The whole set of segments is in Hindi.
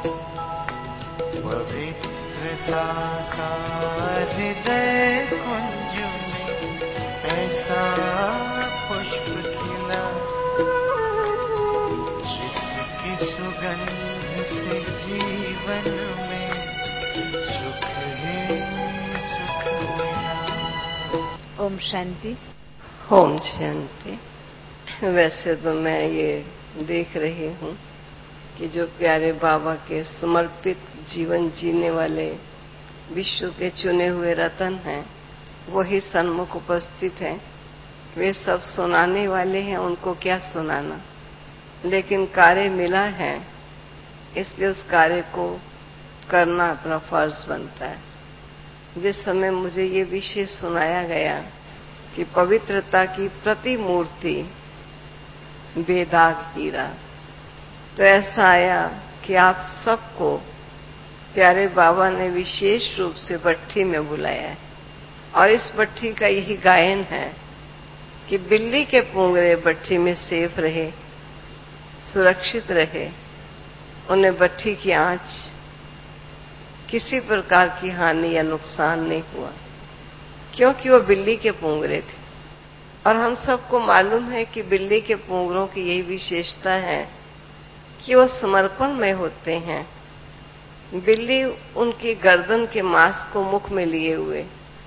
पवित्रता का हृदय कुंज में ऐसा पुष्प खिला, जिसकी सुगंध से जीवन में सुख ही सुख मिला। ओम शांति। ओम शांति। वैसे तो मैं ये देख रही हूँ कि जो प्यारे बाबा के समर्पित जीवन जीने वाले विश्व के चुने हुए रतन हैं, वही सन्मुख उपस्थित हैं। वे सब सुनाने वाले हैं, उनको क्या सुनाना, लेकिन कार्य मिला है, इसलिए उस कार्य को करना अपना फर्ज बनता है। जिस समय मुझे ये विषय सुनाया गया कि पवित्रता की प्रतिमूर्ति बेदाग हीरा, तो ऐसा आया कि आप सबको प्यारे बाबा ने विशेष रूप से भट्ठी में बुलाया है, और इस भट्ठी का यही गायन है कि बिल्ली के पुंगरे भट्ठी में सेफ रहे, सुरक्षित रहे, उन्हें भट्ठी की आंच किसी प्रकार की हानि या नुकसान नहीं हुआ, क्योंकि वो बिल्ली के पुंगरे थे। और हम सबको मालूम है कि बिल्ली के पुंगरों की यही विशेषता है कि वो समर्पण में होते हैं। बिल्ली उनकी गर्दन के मांस को मुख में लिए हुए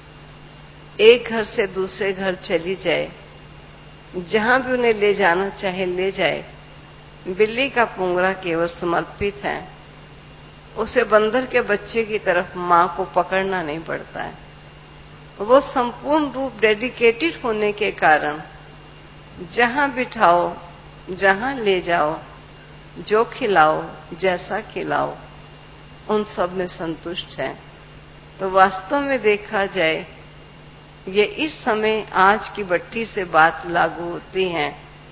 एक घर से दूसरे घर चली जाए, जहां भी उन्हें ले जाना चाहे ले जाए। बिल्ली का पुंगरा केवल समर्पित है, उसे बंदर के बच्चे की तरफ मां को पकड़ना नहीं पड़ता है। वो संपूर्ण रूप डेडिकेटेड होने के कारण जहां बिठाओ, जहां ले जाओ, जो खिलाओ, जैसा खिलाओ, उन सब में संतुष्ट है। तो वास्तव में देखा जाए, ये इस समय आज की भट्ठी से बात लागू होती है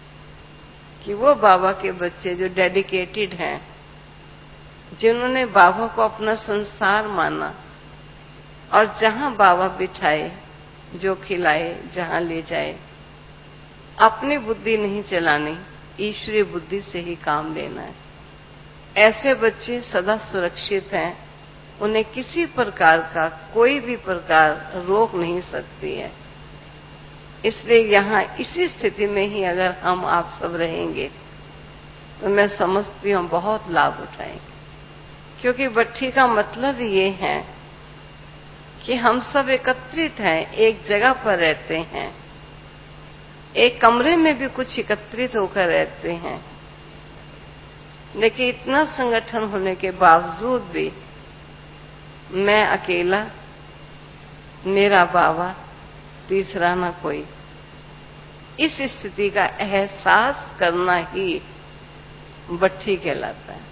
कि वो बाबा के बच्चे जो डेडिकेटेड हैं, जिन्होंने बाबा को अपना संसार माना, और जहां बाबा बिठाए, जो खिलाए, जहां ले जाए, अपनी बुद्धि नहीं चलानी, ईश्वरीय बुद्धि से ही काम लेना है। ऐसे बच्चे सदा सुरक्षित हैं, उन्हें किसी प्रकार का कोई भी प्रकार रोक नहीं सकती है। इसलिए यहाँ इसी स्थिति में ही अगर हम आप सब रहेंगे तो मैं समझती हूँ बहुत लाभ उठाएंगे, क्योंकि भट्ठी का मतलब ये है कि हम सब एकत्रित हैं, एक जगह पर रहते हैं, एक कमरे में भी कुछ एकत्रित होकर रहते हैं, लेकिन इतना संगठन होने के बावजूद भी मैं अकेला, मेरा बाबा, तीसरा ना कोई, इस स्थिति का एहसास करना ही भट्ठी कहलाता है।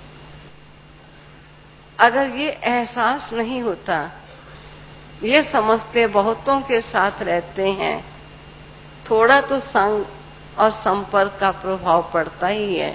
अगर ये एहसास नहीं होता, ये समझते बहुतों के साथ रहते हैं, थोड़ा तो संग और संपर्क का प्रभाव पड़ता ही है,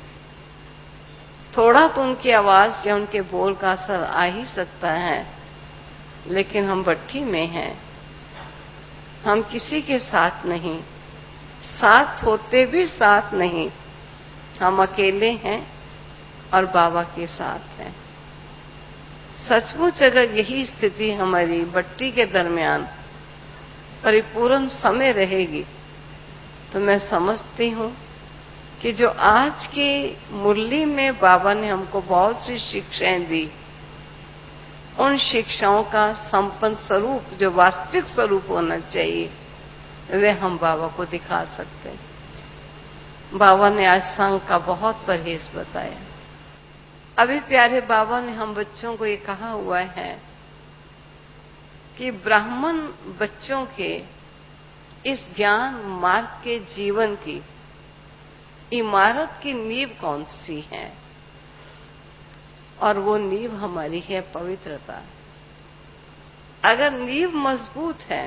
थोड़ा तो उनकी आवाज या उनके बोल का असर आ ही सकता है, लेकिन हम भट्ठी में हैं, हम किसी के साथ नहीं, साथ होते भी साथ नहीं, हम अकेले हैं और बाबा के साथ हैं। सचमुच अगर यही स्थिति हमारी भट्ठी के दरमियान परिपूर्ण समय रहेगी, तो मैं समझती हूँ कि जो आज की मुरली में बाबा ने हमको बहुत सी शिक्षाएं दी, उन शिक्षाओं का संपन्न स्वरूप, जो वास्तविक स्वरूप होना चाहिए, वे हम बाबा को दिखा सकते हैं। बाबा ने आज संग का बहुत परहेज बताया। अभी प्यारे बाबा ने हम बच्चों को ये कहा हुआ है कि ब्राह्मण बच्चों के इस ज्ञान मार्ग के जीवन की इमारत की नींव कौन सी है, और वो नींव हमारी है पवित्रता। अगर नींव मजबूत है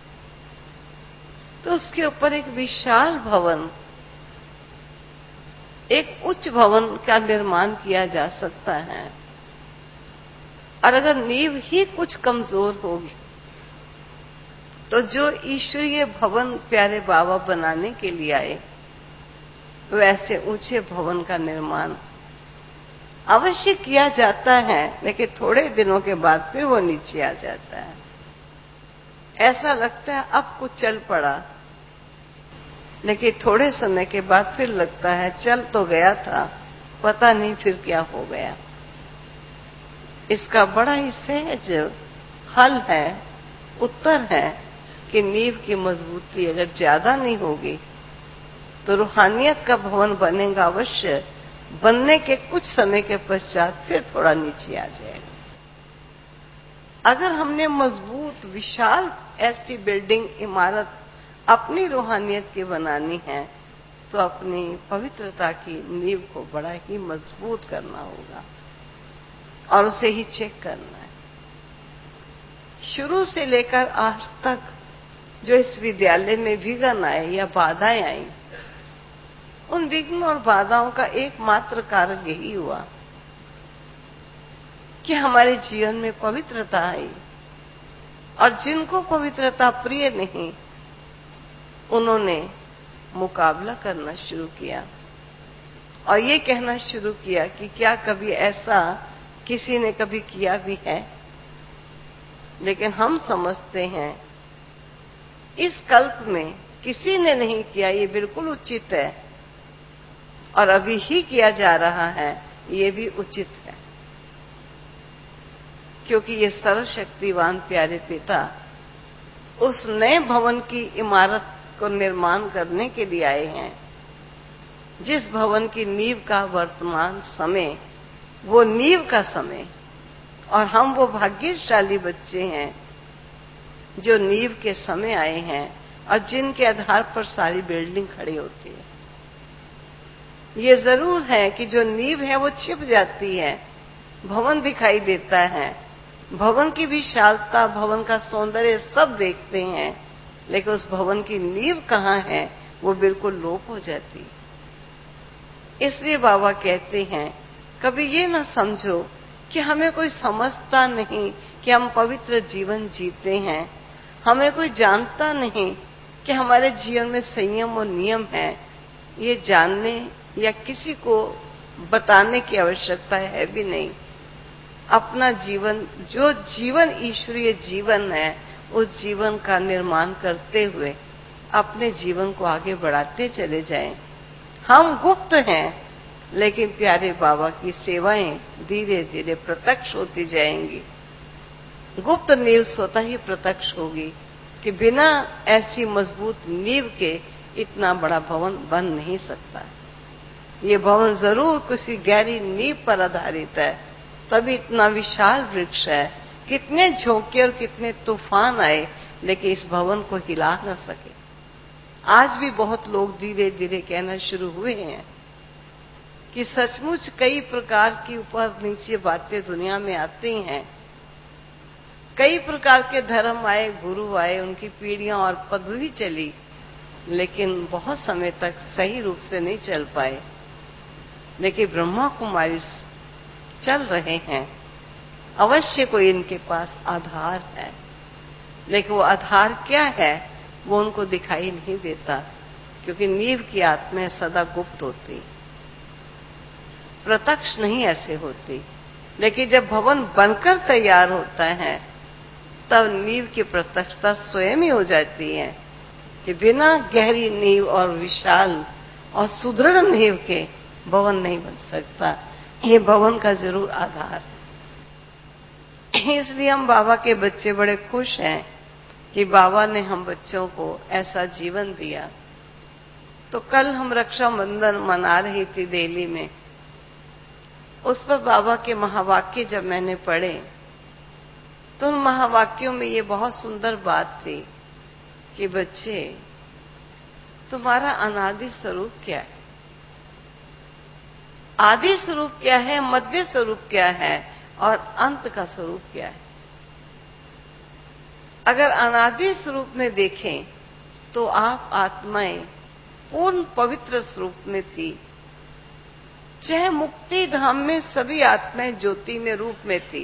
तो उसके ऊपर एक विशाल भवन, एक उच्च भवन का निर्माण किया जा सकता है। और अगर नींव ही कुछ कमजोर होगी तो जो ईश्वरीय भवन प्यारे बाबा बनाने के लिए आए, वैसे ऊंचे भवन का निर्माण अवश्य किया जाता है, लेकिन थोड़े दिनों के बाद फिर वो नीचे आ जाता है। ऐसा लगता है अब कुछ चल पड़ा, लेकिन थोड़े समय के बाद फिर लगता है चल तो गया था, पता नहीं फिर क्या हो गया। इसका बड़ा ही सहज हल है, उत्तर है कि नींव की मजबूती अगर ज्यादा नहीं होगी तो रूहानियत का भवन बनेगा अवश्य, बनने के कुछ समय के पश्चात फिर थोड़ा नीचे आ जाएगा। अगर हमने मजबूत विशाल ऐसी बिल्डिंग इमारत अपनी रूहानियत की बनानी है तो अपनी पवित्रता की नींव को बड़ा ही मजबूत करना होगा और उसे ही चेक करना है। शुरू से लेकर आज तक जो इस विद्यालय में विघ्न आए या बाधाएं आई, उन विघ्न और बाधाओं का एकमात्र कारण यही हुआ कि हमारे जीवन में पवित्रता आई, और जिनको पवित्रता प्रिय नहीं उन्होंने मुकाबला करना शुरू किया और ये कहना शुरू किया कि क्या कभी ऐसा किसी ने कभी किया भी है। लेकिन हम समझते हैं इस कल्प में किसी ने नहीं किया, ये बिल्कुल उचित है, और अभी ही किया जा रहा है, ये भी उचित है, क्योंकि ये सर्वशक्तिवान प्यारे पिता उस नए भवन की इमारत को निर्माण करने के लिए आए हैं, जिस भवन की नींव का वर्तमान समय वो नींव का समय, और हम वो भाग्यशाली बच्चे हैं जो नींव के समय आए हैं और जिनके आधार पर सारी बिल्डिंग खड़ी होती है। ये जरूर है कि जो नींव है वो छिप जाती है, भवन दिखाई देता है, भवन की विशालता, भवन का सौंदर्य सब देखते हैं, लेकिन उस भवन की नींव कहाँ है वो बिल्कुल लोप हो जाती है। इसलिए बाबा कहते हैं कभी ये न समझो कि हमें कोई समझता नहीं कि हम पवित्र जीवन जीते हैं, हमें कोई जानता नहीं कि हमारे जीवन में संयम और नियम है। ये जानने या किसी को बताने की आवश्यकता है भी नहीं। अपना जीवन, जो जीवन ईश्वरीय जीवन है, उस जीवन का निर्माण करते हुए अपने जीवन को आगे बढ़ाते चले जाएं। हम गुप्त हैं, लेकिन प्यारे बाबा की सेवाएं धीरे धीरे प्रत्यक्ष होती जाएंगी। गुप्त नींव स्वतः ही प्रत्यक्ष होगी कि बिना ऐसी मजबूत नींव के इतना बड़ा भवन बन नहीं सकता। ये भवन जरूर किसी गहरी नींव पर आधारित है, तभी इतना विशाल वृक्ष है। कितने झोंके और कितने तूफान आए, लेकिन इस भवन को हिला न सके। आज भी बहुत लोग धीरे धीरे कहना शुरू हुए हैं कि सचमुच कई प्रकार की ऊपर नीचे बातें दुनिया में आती हैं, कई प्रकार के धर्म आए, गुरु आए, उनकी पीढ़ियां और पदवी चली, लेकिन बहुत समय तक सही रूप से नहीं चल पाए। लेकिन ब्रह्मा कुमारी चल रहे हैं, अवश्य कोई इनके पास आधार है, लेकिन वो आधार क्या है वो उनको दिखाई नहीं देता, क्योंकि नींव की आत्मा सदा गुप्त होती, प्रत्यक्ष नहीं ऐसे होती। लेकिन जब भवन बनकर तैयार होता है तब नींव की प्रत्यक्षता स्वयं ही हो जाती है कि बिना गहरी नींव और विशाल और सुदृढ़ नींव के भवन नहीं बन सकता। ये भवन का जरूर आधार है। इसलिए हम बाबा के बच्चे बड़े खुश हैं कि बाबा ने हम बच्चों को ऐसा जीवन दिया। तो कल हम रक्षाबंधन मना रही थी दिल्ली में, उस पर बाबा के महावाक्य जब मैंने पढ़े तो उन महावाक्यों में ये बहुत सुंदर बात थी कि बच्चे, तुम्हारा अनादि स्वरूप क्या है, आदि स्वरूप क्या है, मध्य स्वरूप क्या है और अंत का स्वरूप क्या है। अगर अनादि स्वरूप में देखें तो आप आत्माएं पूर्ण पवित्र स्वरूप में थी, चाहे मुक्ति धाम में सभी आत्माएं ज्योति में रूप में थी।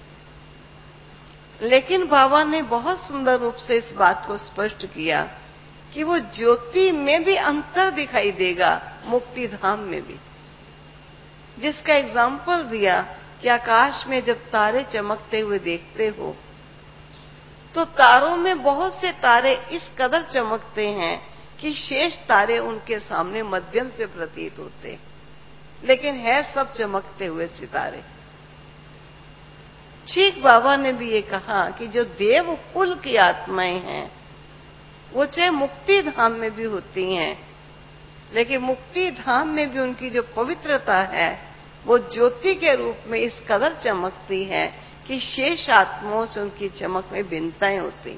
लेकिन बाबा ने बहुत सुंदर रूप से इस बात को स्पष्ट किया कि वो ज्योति में भी अंतर दिखाई देगा, मुक्ति धाम में भी। जिसका एग्जाम्पल दिया कि आकाश में जब तारे चमकते हुए देखते हो तो तारों में बहुत से तारे इस कदर चमकते हैं कि शेष तारे उनके सामने मध्यम से प्रतीत होते, लेकिन है सब चमकते हुए सितारे। ठीक बाबा ने भी ये कहा कि जो देव कुल की आत्माएं हैं वो चाहे मुक्ति धाम में भी होती हैं, लेकिन मुक्ति धाम में भी उनकी जो पवित्रता है वो ज्योति के रूप में इस कदर चमकती है कि शेष आत्माओं से उनकी चमक में भिन्नताएं होती।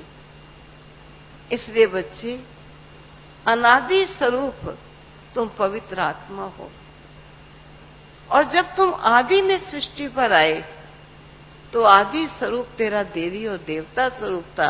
इसलिए बच्चे, अनादि स्वरूप तुम पवित्र आत्मा हो, और जब तुम आदि में सृष्टि पर आए तो आदि स्वरूप तेरा देवी और देवता स्वरूप था।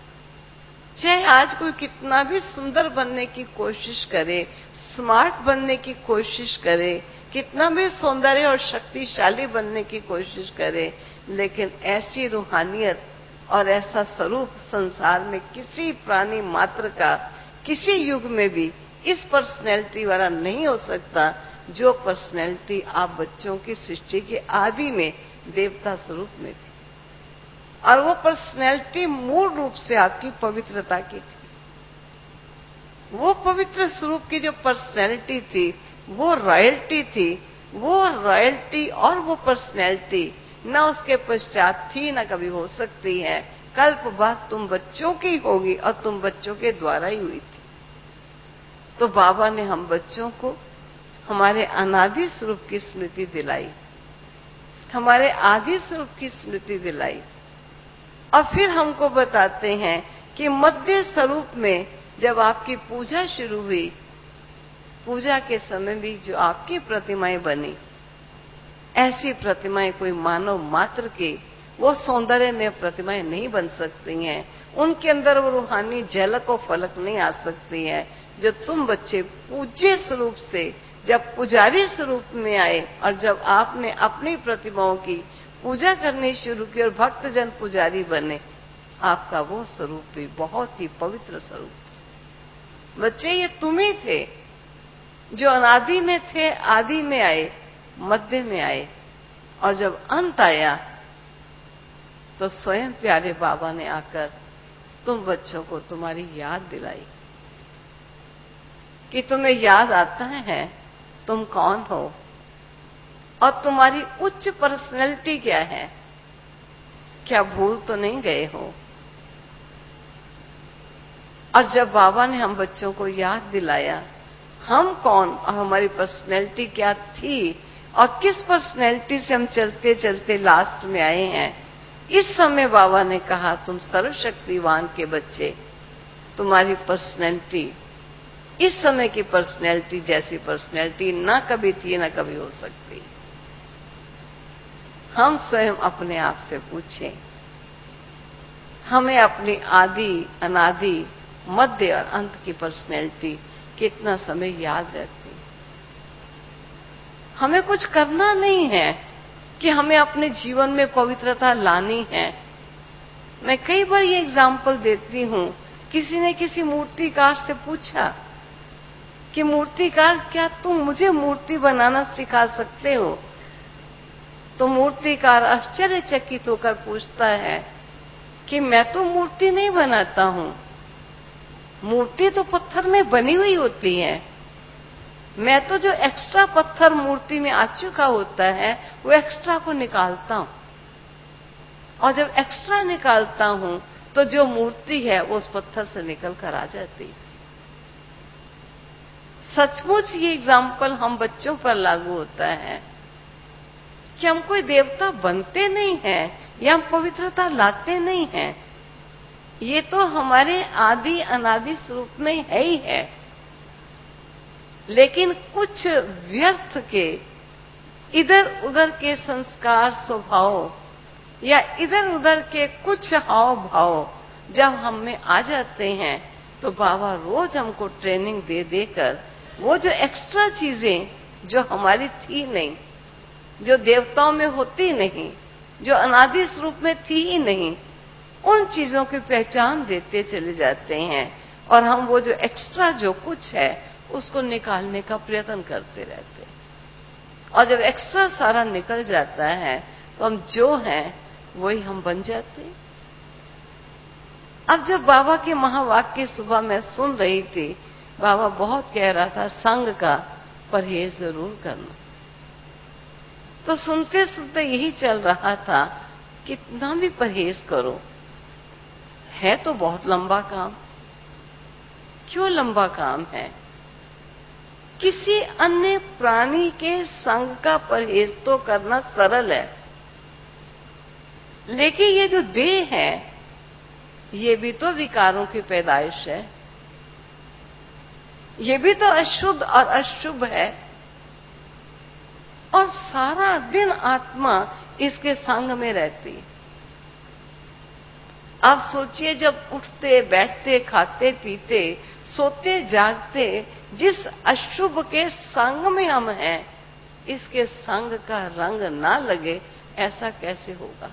चाहे आज कोई कितना भी सुंदर बनने की कोशिश करे, स्मार्ट बनने की कोशिश करे, कितना भी सौंदर्य और शक्तिशाली बनने की कोशिश करे, लेकिन ऐसी रूहानियत और ऐसा स्वरूप संसार में किसी प्राणी मात्र का किसी युग में भी इस पर्सनैलिटी वाला नहीं हो सकता जो पर्सनैलिटी आप बच्चों की सृष्टि के आदि में देवता स्वरूप में थी। और वो पर्सनैलिटी मूल रूप से आपकी पवित्रता की थी। वो पवित्र स्वरूप की जो पर्सनैलिटी थी वो रॉयल्टी थी। वो रॉयल्टी और वो पर्सनैलिटी न उसके पश्चात थी न कभी हो सकती है। कल्प बाद तुम बच्चों की होगी और तुम बच्चों के द्वारा ही हुई थी। तो बाबा ने हम बच्चों को हमारे अनादि स्वरूप की स्मृति दिलाई, हमारे आदि स्वरूप की स्मृति दिलाई, और फिर हमको बताते हैं कि मध्य स्वरूप में जब आपकी पूजा शुरू हुई, पूजा के समय भी जो आपकी प्रतिमाएं बनी, ऐसी प्रतिमाएं कोई मानव मात्र की वो सौंदर्य में प्रतिमाएं नहीं बन सकती हैं। उनके अंदर वो रूहानी झलक और फलक नहीं आ सकती है जो तुम बच्चे पूज्य स्वरूप से जब पुजारी स्वरूप में आए और जब आपने अपनी प्रतिमाओं की पूजा करनी शुरू की और भक्तजन पुजारी बने, आपका वो स्वरूप भी बहुत ही पवित्र स्वरूप था। बच्चे, ये तुम ही थे जो अनादि में थे, आदि में आए, मध्य में आए, और जब अंत आया तो स्वयं प्यारे बाबा ने आकर तुम बच्चों को तुम्हारी याद दिलाई कि तुम्हें याद आता है तुम कौन हो और तुम्हारी उच्च पर्सनैलिटी क्या है। क्या भूल तो नहीं गए हो? और जब बाबा ने हम बच्चों को याद दिलाया हम कौन और हमारी पर्सनैलिटी क्या थी और किस पर्सनैलिटी से हम चलते चलते लास्ट में आए हैं, इस समय बाबा ने कहा तुम सर्वशक्तिवान के बच्चे, तुम्हारी पर्सनैलिटी इस समय की पर्सनैलिटी जैसी पर्सनैलिटी न कभी थी न कभी हो सकती। हम स्वयं अपने आप से पूछें, हमें अपनी आदि, अनादि, मध्य और अंत की पर्सनैलिटी कितना समय याद रहती। हमें कुछ करना नहीं है कि हमें अपने जीवन में पवित्रता लानी है। मैं कई बार ये एग्जाम्पल देती हूं, किसी ने किसी मूर्तिकार से पूछा कि मूर्तिकार, क्या तुम मुझे मूर्ति बनाना सिखा सकते हो? तो मूर्तिकार आश्चर्यचकित होकर पूछता है कि मैं तो मूर्ति नहीं बनाता हूं, मूर्ति तो पत्थर में बनी हुई होती है, मैं तो जो एक्स्ट्रा पत्थर मूर्ति में आ चुका होता है वो एक्स्ट्रा को निकालता हूं, और जब एक्स्ट्रा निकालता हूं तो जो मूर्ति है वो उस पत्थर से निकल कर आ जाती है। सचमुच ये एग्जाम्पल हम बच्चों पर लागू होता है कि हम कोई देवता बनते नहीं हैं या हम पवित्रता लाते नहीं हैं, ये तो हमारे आदि अनादि स्वरूप में है ही है। लेकिन कुछ व्यर्थ के इधर उधर के संस्कार, स्वभाव या इधर उधर के कुछ हाव भाव जब हम में आ जाते हैं तो बाबा रोज हमको ट्रेनिंग दे देकर वो जो एक्स्ट्रा चीजें जो हमारी थी नहीं, जो देवताओं में होती नहीं, जो अनादि स्वरूप में थी ही नहीं, उन चीजों की पहचान देते चले जाते हैं और हम वो जो एक्स्ट्रा जो कुछ है उसको निकालने का प्रयत्न करते रहते हैं। और जब एक्स्ट्रा सारा निकल जाता है तो हम जो हैं वही हम बन जाते हैं। अब जब बाबा के महावाक्य सुबह मैं सुन रही थी, बाबा बहुत कह रहा था संग का परहेज जरूर करना। तो सुनते सुनते यही चल रहा था, कितना भी परहेज करो है तो बहुत लंबा काम। क्यों लंबा काम है? किसी अन्य प्राणी के संग का परहेज तो करना सरल है, लेकिन ये जो देह है ये भी तो विकारों की पैदाइश है, ये भी तो अशुद्ध और अशुभ है, और सारा दिन आत्मा इसके संग में रहती है। आप सोचिए, जब उठते बैठते खाते पीते सोते जागते जिस अशुभ के संग में हम हैं, इसके संग का रंग ना लगे ऐसा कैसे होगा?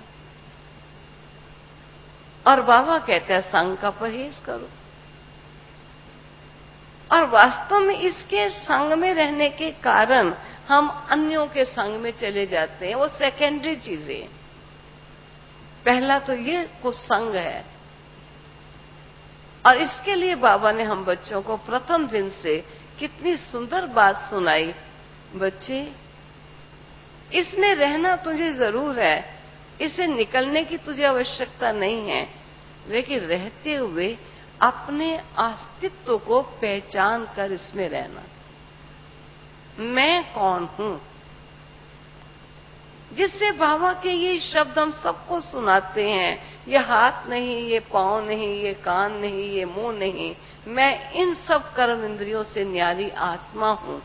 और बाबा कहते हैं संग का परहेज करो। और वास्तव में इसके संग में रहने के कारण हम अन्यों के संग में चले जाते हैं, वो सेकेंडरी चीजें। पहला तो ये कुसंग है, और इसके लिए बाबा ने हम बच्चों को प्रथम दिन से कितनी सुंदर बात सुनाई। बच्चे, इसमें रहना तुझे जरूर है, इसे निकलने की तुझे आवश्यकता नहीं है, लेकिन रहते हुए अपने अस्तित्व को पहचान कर इसमें रहना। मैं कौन हूं? जिससे बाबा के ये शब्द हम सबको सुनाते हैं, ये हाथ नहीं, ये पांव नहीं, ये कान नहीं, ये मुंह नहीं, मैं इन सब कर्म इंद्रियों से न्यारी आत्मा हूं।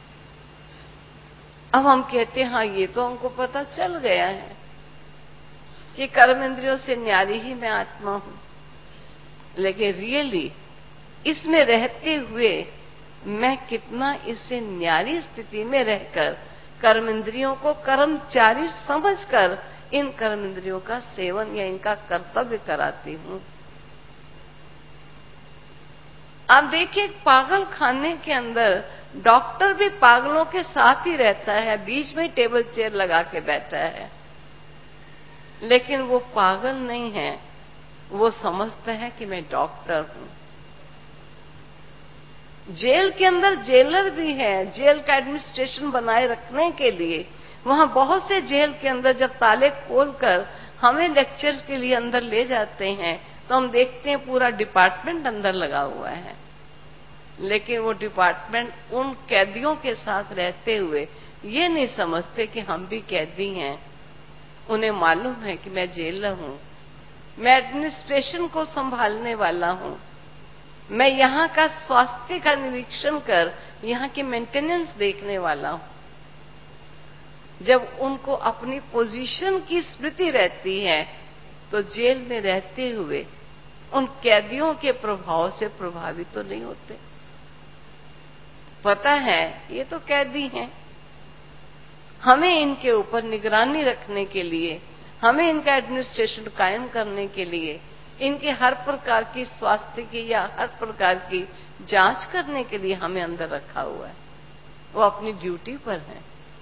अब हम कहते हैं हाँ ये तो हमको पता चल गया है कि कर्म इंद्रियों से न्यारी ही मैं आत्मा हूं, लेकिन रियली इसमें रहते हुए मैं कितना इससे न्यारी स्थिति में रहकर कर्म इंद्रियों को कर्मचारी समझकर इन कर्म इंद्रियों का सेवन या इनका कर्तव्य कराती हूं। आप देखिए, पागल खाने के अंदर डॉक्टर भी पागलों के साथ ही रहता है, बीच में टेबल चेयर लगा के बैठा है, लेकिन वो पागल नहीं है, वो समझता है कि मैं डॉक्टर हूं। जेल के अंदर जेलर भी है, जेल का एडमिनिस्ट्रेशन बनाए रखने के लिए। वहां बहुत से जेल के अंदर जब ताले खोलकर हमें लेक्चर्स के लिए अंदर ले जाते हैं तो हम देखते हैं पूरा डिपार्टमेंट अंदर लगा हुआ है, लेकिन वो डिपार्टमेंट उन कैदियों के साथ रहते हुए ये नहीं समझते कि हम भी कैदी हैं। उन्हें मालूम है कि मैं जेलर हूं, मैं एडमिनिस्ट्रेशन को संभालने वाला हूं, मैं यहां का स्वास्थ्य का निरीक्षण कर यहां की मेंटेनेंस देखने वाला हूं। जब उनको अपनी पोजीशन की स्मृति रहती है तो जेल में रहते हुए उन कैदियों के प्रभाव से प्रभावित तो नहीं होते। पता है ये तो कैदी हैं, हमें इनके ऊपर निगरानी रखने के लिए, हमें इनका एडमिनिस्ट्रेशन कायम करने के लिए, इनके हर प्रकार की स्वास्थ्य की या हर प्रकार की जांच करने के लिए हमें अंदर रखा हुआ है, वो अपनी ड्यूटी पर है।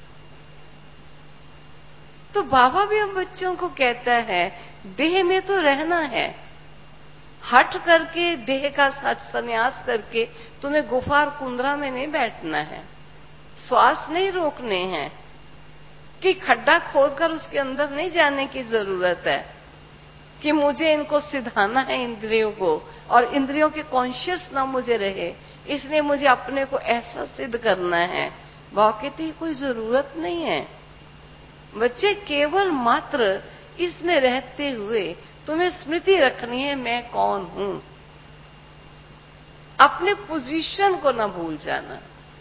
तो बाबा भी हम बच्चों को कहता है देह में तो रहना है, हट करके देह का संन्यास करके तुम्हें गुफा और कुंदरा में नहीं बैठना है, श्वास नहीं रोकने हैं, कि खड्डा खोदकर उसके अंदर नहीं जाने की जरूरत है कि मुझे इनको सिधाना है इंद्रियों को, और इंद्रियों के कॉन्शियस ना मुझे रहे, इसलिए मुझे अपने को ऐसा सिद्ध करना है। वाकई कोई जरूरत नहीं है। बच्चे, केवल मात्र इसमें रहते हुए तुम्हें स्मृति रखनी है मैं कौन हूं, अपने पोजीशन को ना भूल जाना।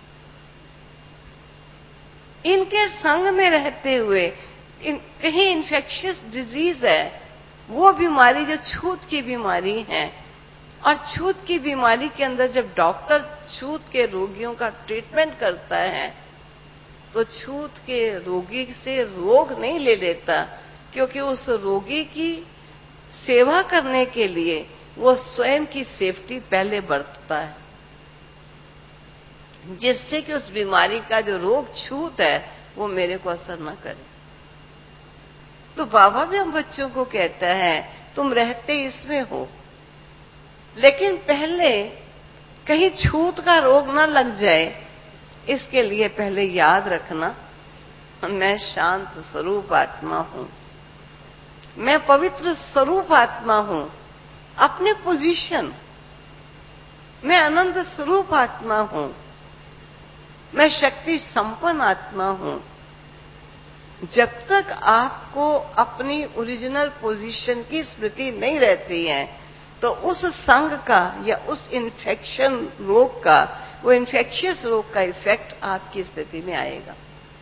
इनके संग में रहते हुए कहीं इन्फेक्शियस डिजीज है, वो बीमारी जो छूत की बीमारी है, और छूत की बीमारी के अंदर जब डॉक्टर छूत के रोगियों का ट्रीटमेंट करता है तो छूत के रोगी से रोग नहीं ले लेता, क्योंकि उस रोगी की सेवा करने के लिए वो स्वयं की सेफ्टी पहले बरतता है, जिससे कि उस बीमारी का जो रोग छूत है वो मेरे को असर ना करे। तो बाबा भी हम बच्चों को कहता है तुम रहते इसमें हो, लेकिन पहले कहीं छूत का रोग ना लग जाए, इसके लिए पहले याद रखना मैं शांत स्वरूप आत्मा हूं, मैं पवित्र स्वरूप आत्मा हूं। अपने पोजीशन, मैं आनंद स्वरूप आत्मा हूं, मैं शक्ति संपन्न आत्मा हूं। जब तक आपको अपनी ओरिजिनल पोजीशन की स्मृति नहीं रहती है, तो उस संग का या उस इन्फेक्शन रोग का, वो इन्फेक्शियस रोग का इफेक्ट आपकी स्थिति में आएगा।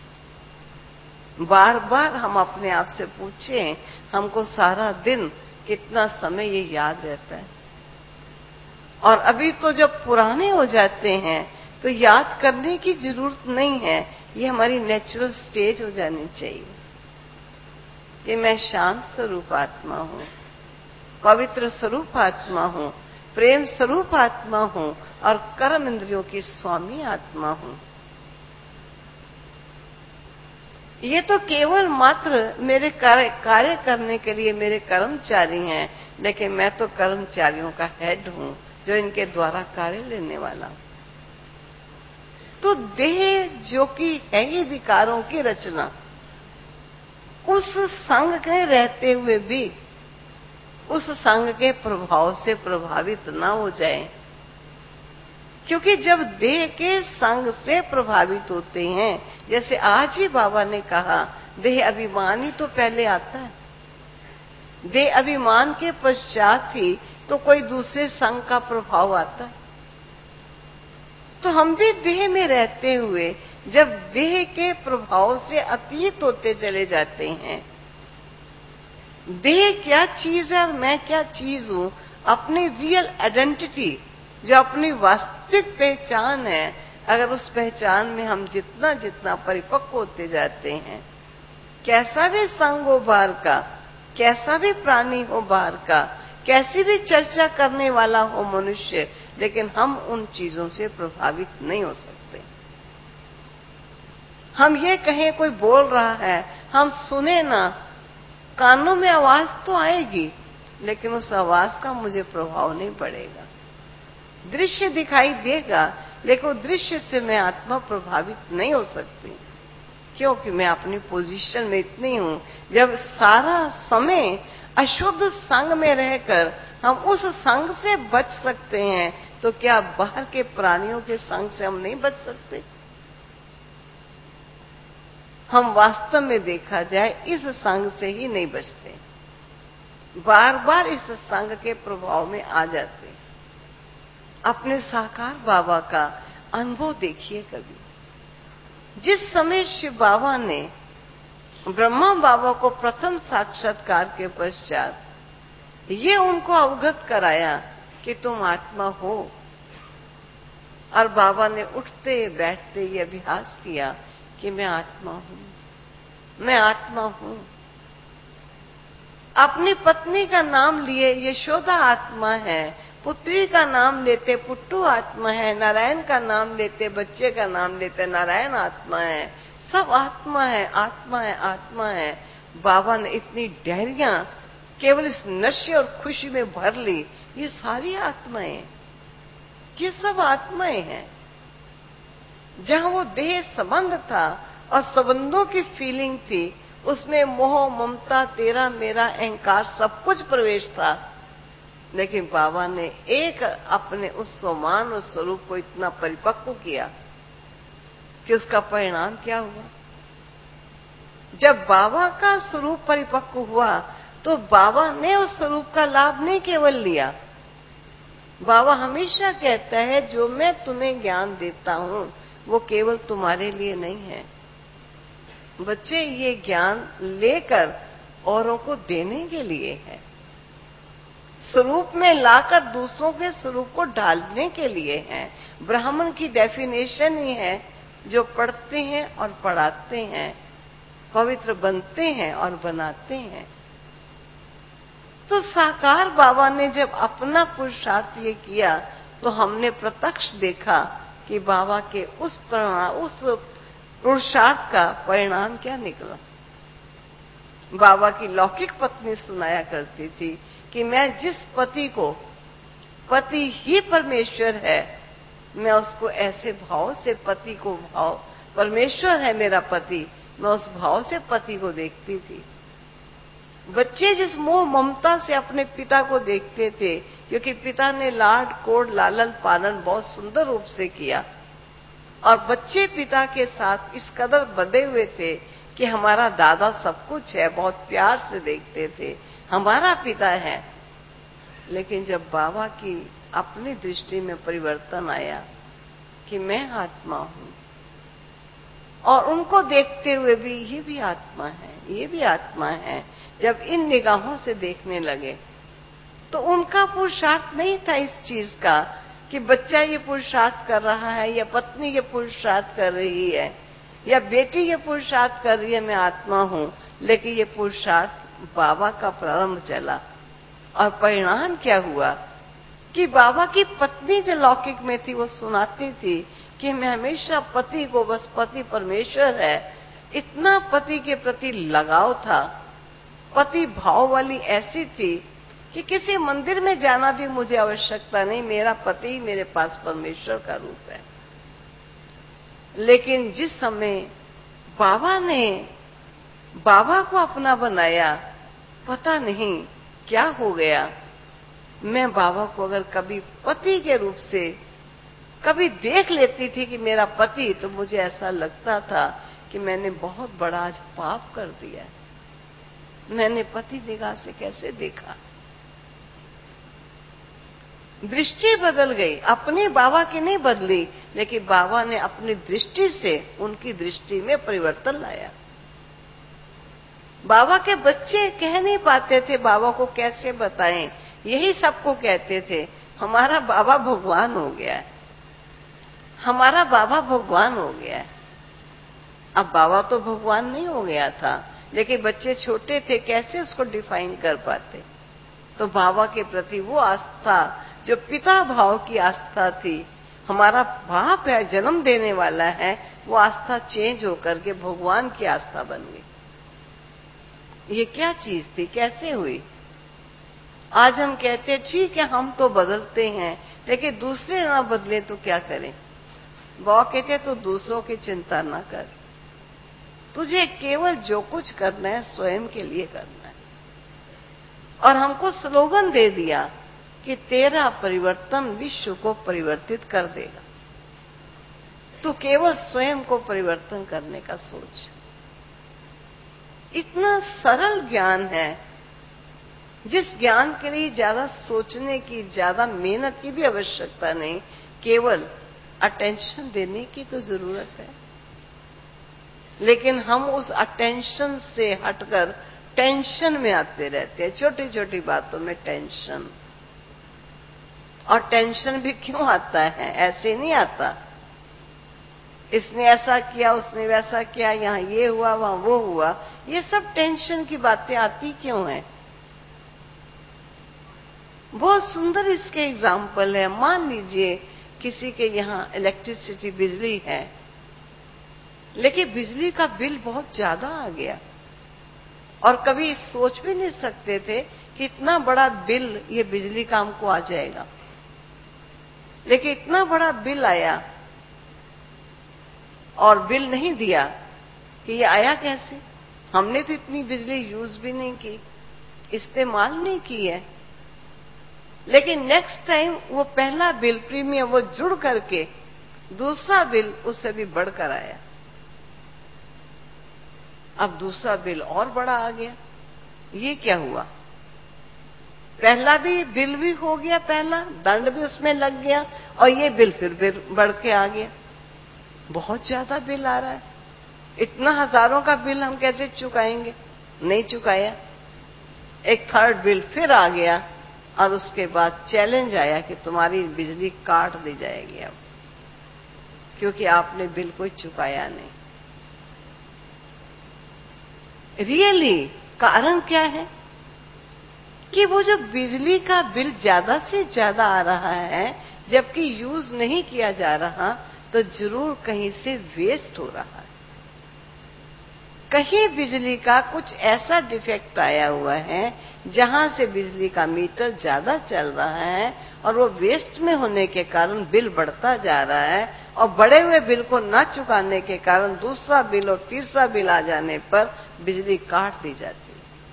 बार बार हम अपने आप से पूछें, हमको सारा दिन कितना समय ये याद रहता है? और अभी तो जब पुराने हो जाते हैं तो याद करने की जरूरत नहीं है, ये हमारी नेचुरल स्टेज हो जानी चाहिए कि मैं शांत स्वरूप आत्मा हूं, पवित्र स्वरूप आत्मा हूं, प्रेम स्वरूप आत्मा हूं और कर्म इंद्रियों की स्वामी आत्मा हूं। ये तो केवल मात्र मेरे कार्य करने के लिए मेरे कर्मचारी हैं, लेकिन मैं तो कर्मचारियों का हेड हूं, जो इनके द्वारा कार्य लेने वाला। तो देह जो कि है ही विकारों की रचना, उस संग के रहते हुए भी उस संग के प्रभाव से प्रभावित न हो जाए, क्योंकि जब देह के संग से प्रभावित होते हैं, जैसे आज ही बाबा ने कहा, देह अभिमान ही तो पहले आता है, देह अभिमान के पश्चात ही तो कोई दूसरे संग का प्रभाव आता है। तो हम भी देह में रहते हुए जब देह के प्रभाव से अतीत होते चले जाते हैं, देह क्या चीज है और मैं क्या चीज हूं, अपनी रियल आइडेंटिटी, जो अपनी वास्तविक पहचान है, अगर उस पहचान में हम जितना जितना परिपक्व होते जाते हैं, कैसा भी संग हो बाहर का, कैसा भी प्राणी हो बाहर का, कैसी भी चर्चा करने वाला हो मनुष्य, लेकिन हम उन चीजों से प्रभावित नहीं हो सकते। हम ये कहें कोई बोल रहा है, हम सुने ना, कानों में आवाज तो आएगी, लेकिन उस आवाज का मुझे प्रभाव नहीं पड़ेगा। दृश्य दिखाई देगा, लेकिन दृश्य से मैं आत्मा प्रभावित नहीं हो सकती, क्योंकि मैं अपनी पोजीशन में इतनी हूं। जब सारा समय अशुद्ध संग में रहकर हम उस संग से बच सकते हैं, तो क्या बाहर के प्राणियों के संग से हम नहीं बच सकते? हम वास्तव में देखा जाए इस संग से ही नहीं बचते, बार बार इस संग के प्रभाव में आ जाते। अपने साकार बाबा का अनुभव देखिए कभी। जिस समय शिव बाबा ने ब्रह्मा बाबा को प्रथम साक्षात्कार के पश्चात ये उनको अवगत कराया कि तुम आत्मा हो, और बाबा ने उठते बैठते ये अभ्यास किया कि मैं आत्मा हूं, मैं आत्मा हूं। अपनी पत्नी का नाम लिए यशोदा आत्मा है, पुत्री का नाम लेते पुट्टू आत्मा है, नारायण का नाम लेते बच्चे का नाम लेते नारायण आत्मा है। सब आत्मा है, आत्मा है, आत्मा है। बाबा ने इतनी डहरियां केवल इस नशे और खुशी में भर ली, ये सारी आत्माएं, ये सब आत्माएं हैं। जहां वो देह संबंध था और संबंधों की फीलिंग थी, उसमें मोह ममता तेरा मेरा अहंकार सब कुछ प्रवेश था, लेकिन बाबा ने एक अपने उस समान और स्वरूप को इतना परिपक्व किया कि उसका परिणाम क्या हुआ? जब बाबा का स्वरूप परिपक्व हुआ, तो बाबा ने उस स्वरूप का लाभ नहीं केवल लिया। बाबा हमेशा कहता है, जो मैं तुम्हें ज्ञान देता हूं वो केवल तुम्हारे लिए नहीं है। बच्चे, ये ज्ञान लेकर औरों को देने के लिए है, स्वरूप में लाकर दूसरों के स्वरूप को ढालने के लिए है। ब्राह्मण की डेफिनेशन ही है, जो पढ़ते हैं और पढ़ाते हैं, पवित्र बनते हैं और बनाते हैं। तो साकार बाबा ने जब अपना पुरुषार्थ ये किया, तो हमने प्रत्यक्ष देखा कि बाबा के उस पुरुषार्थ का परिणाम क्या निकला? बाबा की लौकिक पत्नी सुनाया करती थी कि मैं जिस पति को, पति ही परमेश्वर है, मैं उसको ऐसे भाव से पति को, भाव परमेश्वर है मेरा पति, मैं उस भाव से पति को देखती थी। बच्चे जिस मोह ममता से अपने पिता को देखते थे, क्योंकि पिता ने लाड कोड लालन पालन बहुत सुंदर रूप से किया, और बच्चे पिता के साथ इस कदर बंधे हुए थे कि हमारा दादा सब कुछ है, बहुत प्यार से देखते थे, हमारा पिता है। लेकिन जब बाबा की अपनी दृष्टि में परिवर्तन आया कि मैं आत्मा हूं, और उनको देखते हुए भी ये भी आत्मा है, ये भी आत्मा है, जब इन निगाहों से देखने लगे, तो उनका पुरुषार्थ नहीं था इस चीज का कि बच्चा ये पुरुषार्थ कर रहा है, या पत्नी ये पुरुषार्थ कर रही है, या बेटी ये पुरुषार्थ कर रही है मैं आत्मा हूं। लेकिन ये पुरुषार्थ बाबा का प्रारंभ चला, और परिणाम क्या हुआ कि बाबा की पत्नी जो लौकिक में थी वो सुनाती थी कि मैं हमेशा पति को, बस पति परमेश्वर है, इतना पति के प्रति लगाव था, पति भाव वाली ऐसी थी कि किसी मंदिर में जाना भी मुझे आवश्यकता नहीं, मेरा पति ही मेरे पास परमेश्वर का रूप है। लेकिन जिस समय बाबा ने बाबा को अपना बनाया, पता नहीं क्या हो गया, मैं बाबा को अगर कभी पति के रूप से कभी देख लेती थी कि मेरा पति, तो मुझे ऐसा लगता था कि मैंने बहुत बड़ा आज पाप कर दिया है। मैंने पति निगाह से कैसे देखा? दृष्टि बदल गई, अपने बाबा की नहीं बदली, लेकिन बाबा ने अपनी दृष्टि से उनकी दृष्टि में परिवर्तन लाया। बाबा के बच्चे कह नहीं पाते थे बाबा को कैसे बताएं, यही सबको कहते थे हमारा बाबा भगवान हो गया है, हमारा बाबा भगवान हो गया है। अब बाबा तो भगवान नहीं हो गया था, लेकिन बच्चे छोटे थे, कैसे उसको डिफाइन कर पाते? तो बाबा के प्रति वो आस्था जो पिता भाव की आस्था थी, हमारा बाप है, जन्म देने वाला है, वो आस्था चेंज होकर के भगवान की आस्था बन गई। ये क्या चीज थी, कैसे हुई? आज हम कहते हैं ठीक है हम तो बदलते हैं, लेकिन दूसरे ना बदले तो क्या करें? बाबा कहते तो दूसरों की चिंता ना कर, तुझे केवल जो कुछ करना है स्वयं के लिए करना है। और हमको स्लोगन दे दिया कि तेरा परिवर्तन विश्व को परिवर्तित कर देगा, तू केवल स्वयं को परिवर्तन करने का सोच। इतना सरल ज्ञान है, जिस ज्ञान के लिए ज्यादा सोचने की, ज्यादा मेहनत की भी आवश्यकता नहीं, केवल अटेंशन देने की तो जरूरत है। लेकिन हम उस अटेंशन से हटकर टेंशन में आते रहते हैं, छोटी छोटी बातों में टेंशन। और टेंशन भी क्यों आता है? ऐसे नहीं आता, इसने ऐसा किया, उसने वैसा किया, यहाँ ये हुआ, वहां वो हुआ, ये सब टेंशन की बातें आती क्यों हैं? बहुत सुंदर इसके एग्जाम्पल है। मान लीजिए किसी के यहाँ इलेक्ट्रिसिटी, बिजली है, लेकिन बिजली का बिल बहुत ज्यादा आ गया, और कभी सोच भी नहीं सकते थे कि इतना बड़ा बिल ये बिजली का हमको आ जाएगा। लेकिन इतना बड़ा बिल आया, और बिल नहीं दिया कि ये आया कैसे? हमने तो इतनी बिजली यूज भी नहीं की, इस्तेमाल नहीं की है। लेकिन नेक्स्ट टाइम वो पहला बिल प्रीमियम वो जुड़ करके दूसरा बिल उससे भी बढ़कर आया। अब दूसरा बिल और बड़ा आ गया। ये क्या हुआ? पहला भी बिल भी हो गया, पहला दंड भी उसमें लग गया, और ये बिल फिर बढ़ के आ गया। बहुत ज्यादा बिल आ रहा है, इतना हजारों का बिल हम कैसे चुकाएंगे? नहीं चुकाया। एक थर्ड बिल फिर आ गया, और उसके बाद चैलेंज आया कि तुम्हारी बिजली काट दी जाएगी अब, क्योंकि आपने बिल कोई चुकाया नहीं। रियली कारण क्या है कि वो जो बिजली का बिल ज्यादा से ज्यादा आ रहा है, जबकि यूज नहीं किया जा रहा, तो जरूर कहीं से वेस्ट हो रहा है। कहीं बिजली का कुछ ऐसा डिफेक्ट आया हुआ है जहां से बिजली का मीटर ज्यादा चल रहा है और वो वेस्ट में होने के कारण बिल बढ़ता जा रहा है, और बढ़े हुए बिल को न चुकाने के कारण दूसरा बिल और तीसरा बिल आ जाने पर बिजली काट दी जाती है।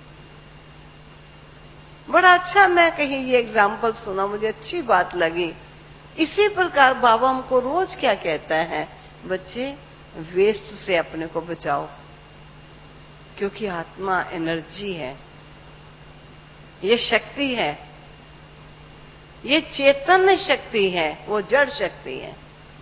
बड़ा अच्छा मैं कहीं ये एग्जाम्पल सुना, मुझे अच्छी बात लगी। इसी प्रकार बाबा हमको रोज क्या कहता है, बच्चे वेस्ट से अपने को बचाओ, क्योंकि आत्मा एनर्जी है, ये शक्ति है, ये चैतन्य शक्ति है, वो जड़ शक्ति है।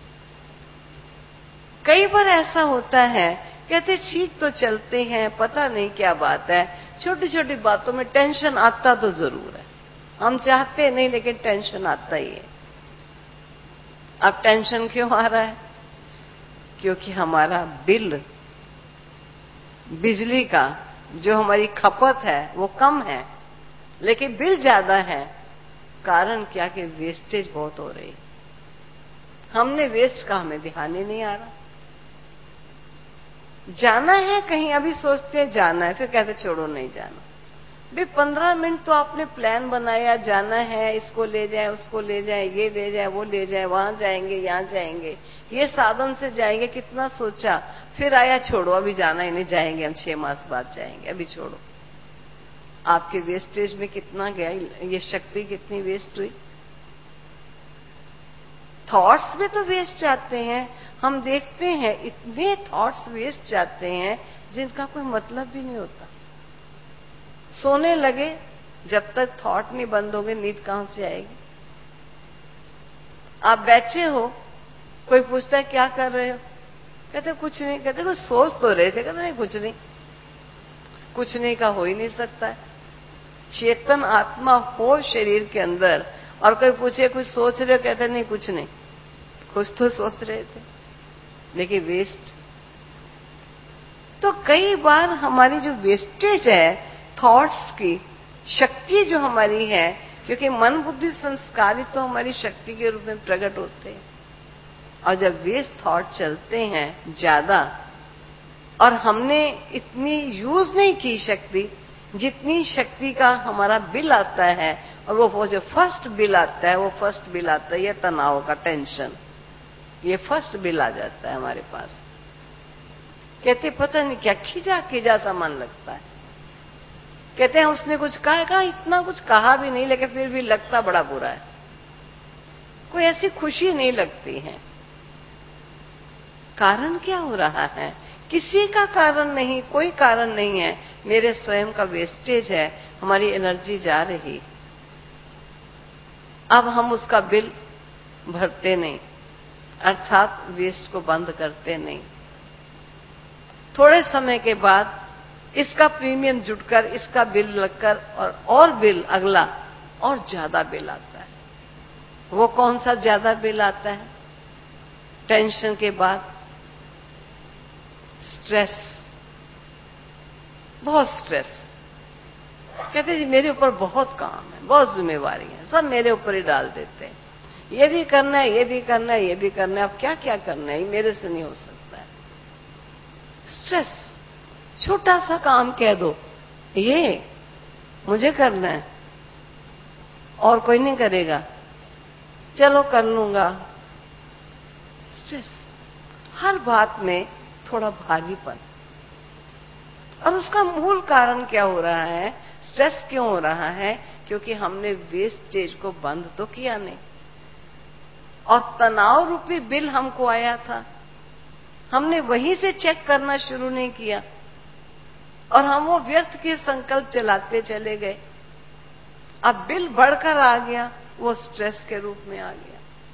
कई बार ऐसा होता है, कहते ठीक तो चलते हैं, पता नहीं क्या बात है, छोटी छोटी बातों में टेंशन आता तो जरूर है, हम चाहते नहीं लेकिन टेंशन आता ही है। अब टेंशन क्यों आ रहा है? क्योंकि हमारा बिल, बिजली का जो हमारी खपत है वो कम है, लेकिन बिल ज्यादा है। कारण क्या कि वेस्टेज बहुत हो रही, हमने वेस्ट का हमें ध्यान ही नहीं आ रहा। जाना है कहीं, अभी सोचते हैं जाना है, फिर कहते छोड़ो नहीं जाना। भाई 15 मिनट तो आपने प्लान बनाया, जाना है, इसको ले जाए, उसको ले जाए, ये ले जाए, वो ले जाए, वहां जाएंगे, यहां जाएंगे, ये साधन से जाएंगे, कितना सोचा, फिर आया छोड़ो अभी जाना ही नहीं, जाएंगे हम 6 मास बाद जाएंगे, अभी छोड़ो। आपके वेस्टेज में कितना गया, ये शक्ति कितनी वेस्ट हुई। थॉट्स में तो वेस्ट जाते हैं, हम देखते हैं इतने थॉट्स वेस्ट जाते हैं जिनका कोई मतलब भी नहीं होता। सोने लगे, जब तक थॉट नहीं बंद होंगे नींद कहां से आएगी। आप बैठे हो, कोई पूछता है क्या कर रहे हो, कहते कुछ नहीं, कहते कुछ सोच तो रहे थे, कहते नहीं कुछ नहीं, कुछ नहीं का हो ही नहीं सकता है। चेतन आत्मा हो शरीर के अंदर, और कोई पूछे कुछ सोच रहे हो, कहते नहीं कुछ नहीं, कुछ तो सोच रहे थे, लेकिन वेस्ट। तो कई बार हमारी जो वेस्टेज है थॉट्स की, शक्ति जो हमारी है, क्योंकि मन बुद्धि संस्कार तो हमारी शक्ति के रूप में प्रकट होते हैं, और जब वेस्ट थॉट चलते हैं ज्यादा, और हमने इतनी यूज नहीं की शक्ति जितनी शक्ति का हमारा बिल आता है, और वो जो फर्स्ट बिल आता है, वो फर्स्ट बिल आता है ये तनाव का, टेंशन, ये फर्स्ट बिल आ जाता है हमारे पास। कहते पता नहीं क्या खिजा खिजा सा मन लगता है। कहते हैं उसने कुछ कहा, इतना कुछ कहा भी नहीं, लेकिन फिर भी लगता बड़ा बुरा है, कोई ऐसी खुशी नहीं लगती है। कारण क्या हो रहा है? किसी का कारण नहीं, कोई कारण नहीं है, मेरे स्वयं का वेस्टेज है, हमारी एनर्जी जा रही। अब हम उसका बिल भरते नहीं, अर्थात वेस्ट को बंद करते नहीं। थोड़े समय के बाद इसका प्रीमियम जुटकर, इसका बिल लगकर, और बिल अगला और ज्यादा बिल आता है। वो कौन सा ज्यादा बिल आता है? टेंशन के बाद स्ट्रेस, बहुत स्ट्रेस। कहते जी मेरे ऊपर बहुत काम है, बहुत जिम्मेवारी है, सब मेरे ऊपर ही डाल देते हैं, ये भी करना है, ये भी करना है, ये भी करना है, अब क्या क्या करना है, ये मेरे से नहीं हो सकता है। स्ट्रेस, छोटा सा काम कह दो, ये मुझे करना है और कोई नहीं करेगा, चलो कर लूंगा। स्ट्रेस, हर बात में थोड़ा भारीपन। और उसका मूल कारण क्या हो रहा है? स्ट्रेस क्यों हो रहा है? क्योंकि हमने वेस्टेज को बंद तो किया नहीं, और तनाव रूपी बिल हमको आया था, हमने वहीं से चेक करना शुरू नहीं किया, और हम वो व्यर्थ के संकल्प चलाते चले गए। अब बिल बढ़कर आ गया, वो स्ट्रेस के रूप में आ गया,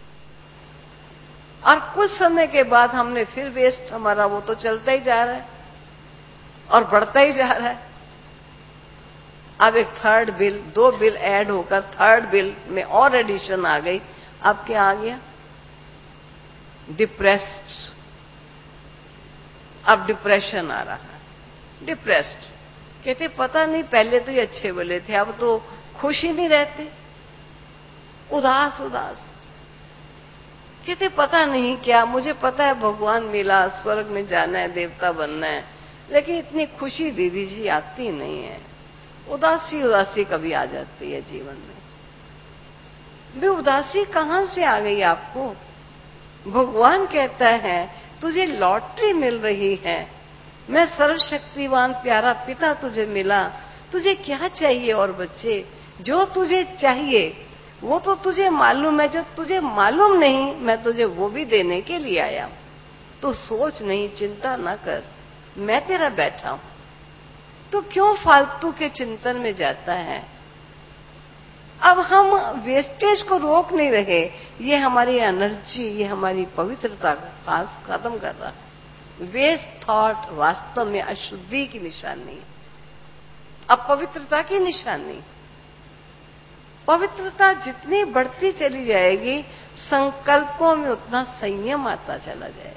और कुछ समय के बाद हमने फिर वेस्ट, हमारा वो तो चलता ही जा रहा है और बढ़ता ही जा रहा है। अब एक थर्ड बिल, 2 बिल ऐड होकर थर्ड बिल में और एडिशन आ गई। अब क्या आ गया? डिप्रेस्ड। अब डिप्रेशन आ रहा है, डिप्रेस्ड। कहते पता नहीं पहले तो ये अच्छे बोले थे, अब तो खुश ही नहीं रहते, उदास उदास। कहते पता नहीं क्या, मुझे पता है भगवान मिला, स्वर्ग में जाना है, देवता बनना है, लेकिन इतनी खुशी दीदी जी आती नहीं है। उदासी उदासी कभी आ जाती है जीवन में। भी उदासी कहां से आ गई आपको? भगवान कहता है तुझे लॉटरी मिल रही है, मैं सर्वशक्तिवान प्यारा पिता तुझे मिला, तुझे क्या चाहिए? और बच्चे, जो तुझे चाहिए वो तो तुझे मालूम है, जो तुझे मालूम नहीं मैं तुझे वो भी देने के लिए आया हूं। तू सोच नहीं, चिंता ना कर, मैं तेरा बैठा हूं। तो क्यों फालतू के चिंतन में जाता है? अब हम वेस्टेज को रोक नहीं रहे, ये हमारी एनर्जी, ये हमारी पवित्रता को खत्म कर रहा है। वेस्ट थॉट वास्तव में अशुद्धि की निशानी है, अपवित्रता की निशानी। पवित्रता जितनी बढ़ती चली जाएगी, संकल्पों में उतना संयम आता चला जाएगा,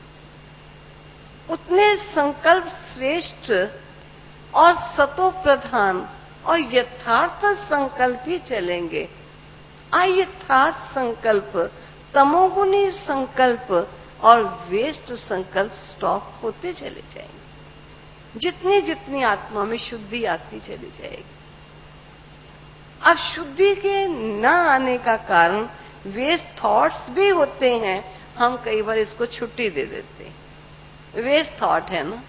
उतने संकल्प श्रेष्ठ और सतो प्रधान और यथार्थ संकल्प ही चलेंगे। अयथार्थ संकल्प, तमोगुनी संकल्प और वेस्ट संकल्प स्टॉप होते चले जाएंगे, जितनी जितनी आत्मा में शुद्धि आती चली जाएगी। अब शुद्धि के न आने का कारण वेस्ट थॉट्स भी होते हैं। हम कई बार इसको छुट्टी दे देते हैं, वेस्ट थॉट है ना,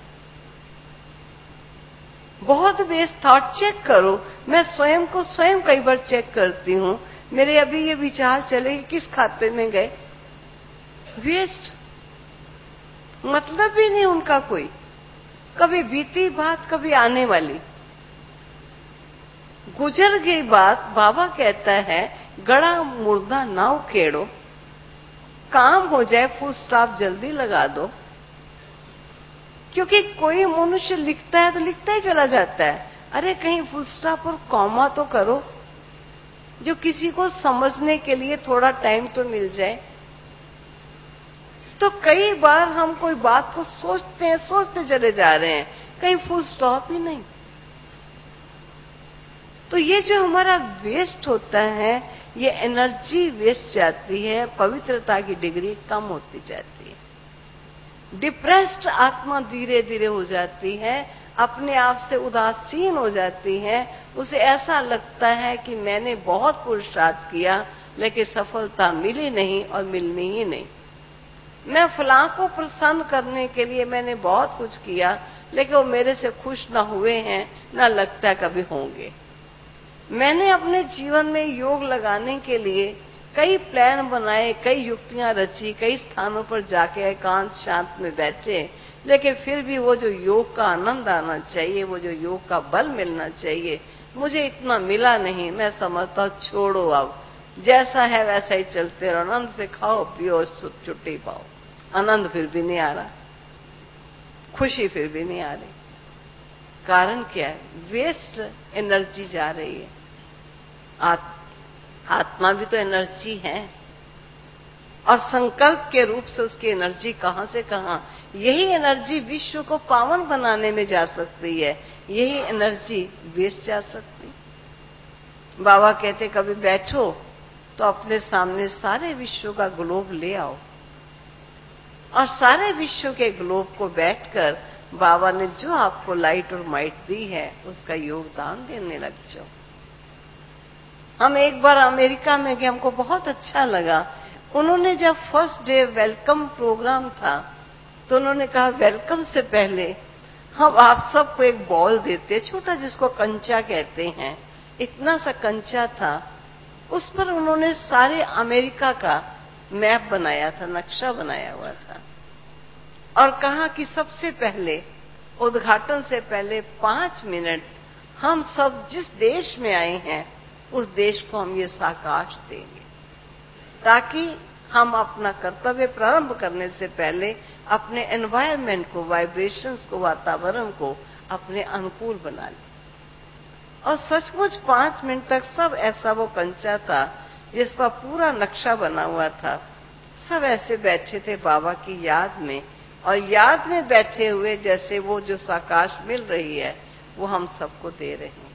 बहुत वेस्ट थॉट। चेक करो, मैं स्वयं को स्वयं कई बार चेक करती हूं, मेरे अभी ये विचार चले कि किस खाते में गए, वेस्ट, मतलब भी नहीं उनका कोई, कभी बीती बात कभी आने वाली, गुजर गई बात। बाबा कहता है गड़ा मुर्दा ना उखेड़ो, काम हो जाए फुल स्टॉप जल्दी लगा दो। क्योंकि कोई मनुष्य लिखता है तो लिखता ही चला जाता है, अरे कहीं फुल स्टॉप और कॉमा तो करो, जो किसी को समझने के लिए थोड़ा टाइम तो मिल जाए। तो कई बार हम कोई बात को सोचते हैं, सोचते चले जा रहे हैं, कहीं फुल स्टॉप ही नहीं। तो ये जो हमारा वेस्ट होता है, ये एनर्जी वेस्ट जाती है, पवित्रता की डिग्री कम होती जाती है, डिप्रेस्ड आत्मा धीरे धीरे हो जाती है, अपने आप से उदासीन हो जाती है। उसे ऐसा लगता है कि मैंने बहुत पुरुषार्थ किया लेकिन सफलता मिली नहीं और मिलनी ही नहीं। मैं फलां को प्रसन्न करने के लिए मैंने बहुत कुछ किया लेकिन वो मेरे से खुश ना हुए हैं, ना लगता है कभी होंगे। मैंने अपने जीवन में योग लगाने के लिए कई प्लान बनाए, कई युक्तियां रची, कई स्थानों पर जाके एकांत शांत में बैठे, लेकिन फिर भी वो जो योग का आनंद आना चाहिए, वो जो योग का बल मिलना चाहिए, मुझे इतना मिला नहीं। मैं समझता हूं छोड़ो, अब जैसा है वैसा ही चलते रहो, आनंद से खाओ पियो छुट्टी पाओ। आनंद फिर भी नहीं आ रहा, खुशी फिर भी नहीं आ रही। कारण क्या है? वेस्ट एनर्जी जा रही है। आत्मा भी तो एनर्जी है, और संकल्प के रूप से उसकी एनर्जी कहां से कहां। यही एनर्जी विश्व को पावन बनाने में जा सकती है, यही एनर्जी वेस्ट जा सकती। बाबा कहते कभी बैठो तो अपने सामने सारे विश्व का ग्लोब ले आओ, और सारे विश्व के ग्लोब को बैठकर बाबा ने जो आपको लाइट और माइट दी है उसका योगदान देने लग जाओ। हम एक बार अमेरिका में गए, हमको बहुत अच्छा लगा। उन्होंने जब फर्स्ट डे वेलकम प्रोग्राम था तो उन्होंने कहा वेलकम से पहले हम आप सबको एक बॉल देते, छोटा जिसको कंचा कहते हैं, इतना सा कंचा था, उस पर उन्होंने सारे अमेरिका का मैप बनाया था, नक्शा बनाया हुआ था, और कहा कि सबसे पहले उद्घाटन से पहले 5 मिनट हम सब जिस देश में आए हैं उस देश को हम ये साकाश देंगे, ताकि हम अपना कर्तव्य प्रारंभ करने से पहले अपने एनवायरनमेंट को, वाइब्रेशंस को, वातावरण को अपने अनुकूल बना लें। और सचमुच 5 मिनट तक सब ऐसा वो कंचा था जिसका पूरा नक्शा बना हुआ था, सब ऐसे बैठे थे बाबा की याद में, और याद में बैठे हुए जैसे वो जो साकाश मिल रही है वो हम सबको दे रहे हैं।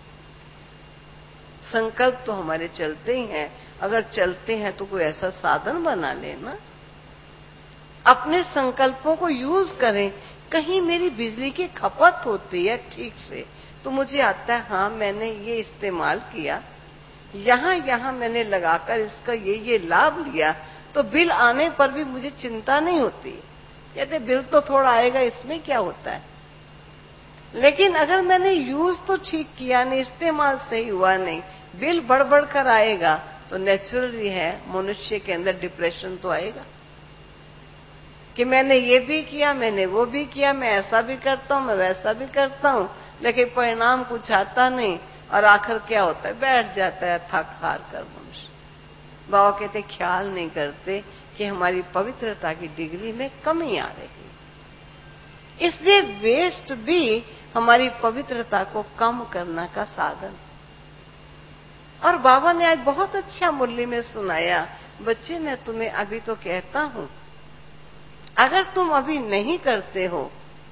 संकल्प तो हमारे चलते ही हैं, अगर चलते हैं तो कोई ऐसा साधन बना लेना, अपने संकल्पों को यूज करें। कहीं मेरी बिजली की खपत होती है ठीक से, तो मुझे आता है हाँ मैंने ये इस्तेमाल किया, यहाँ मैंने लगाकर इसका ये लाभ लिया, तो बिल आने पर भी मुझे चिंता नहीं होती। कहते बिल तो थोड़ा आएगा, इसमें क्या होता है। लेकिन अगर मैंने यूज तो ठीक किया नहीं, इस्तेमाल सही हुआ नहीं, बिल बढ़ कर आएगा, तो नेचुरली है मनुष्य के अंदर डिप्रेशन तो आएगा कि मैंने ये भी किया, मैंने वो भी किया, मैं ऐसा भी करता हूं, मैं वैसा भी करता हूं, लेकिन परिणाम कुछ आता नहीं, और आखिर क्या होता है, बैठ जाता है थक हार कर मनुष्य। बाबा कहते ख्याल नहीं करते कि हमारी पवित्रता की डिग्री में कमी आ रही, इसलिए वेस्ट भी हमारी पवित्रता को कम करने का साधन। और बाबा ने आज बहुत अच्छा मुरली में सुनाया, बच्चे मैं तुम्हें अभी तो कहता हूं, अगर तुम अभी नहीं करते हो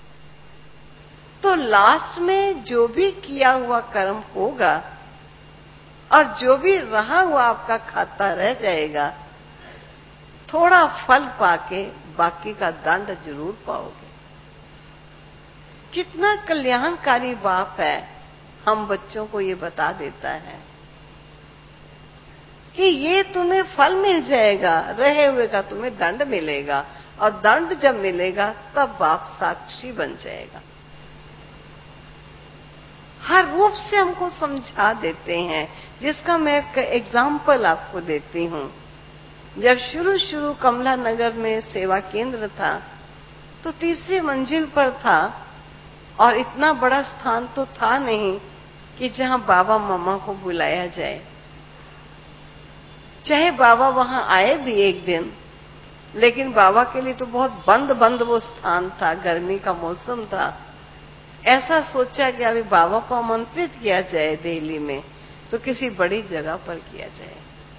तो लास्ट में जो भी किया हुआ कर्म होगा और जो भी रहा हुआ आपका खाता रह जाएगा, थोड़ा फल पाके बाकी का दंड जरूर पाओगे। कितना कल्याणकारी बाप है, हम बच्चों को ये बता देता है कि ये तुम्हें फल मिल जाएगा, रहे हुए का तुम्हें दंड मिलेगा, और दंड जब मिलेगा तब बाप साक्षी बन जाएगा। हर रूप से हमको समझा देते हैं, जिसका मैं एक एग्जाम्पल आपको देती हूं। जब शुरू कमला नगर में सेवा केंद्र था, तो तीसरी मंजिल पर था, और इतना बड़ा स्थान तो था नहीं कि जहां बाबा मम्मा को बुलाया जाए। चाहे बाबा वहां आए भी एक दिन, लेकिन बाबा के लिए तो बहुत बंद वो स्थान था, गर्मी का मौसम था। ऐसा सोचा कि अभी बाबा को आमंत्रित किया जाए दिल्ली में, तो किसी बड़ी जगह पर किया जाए।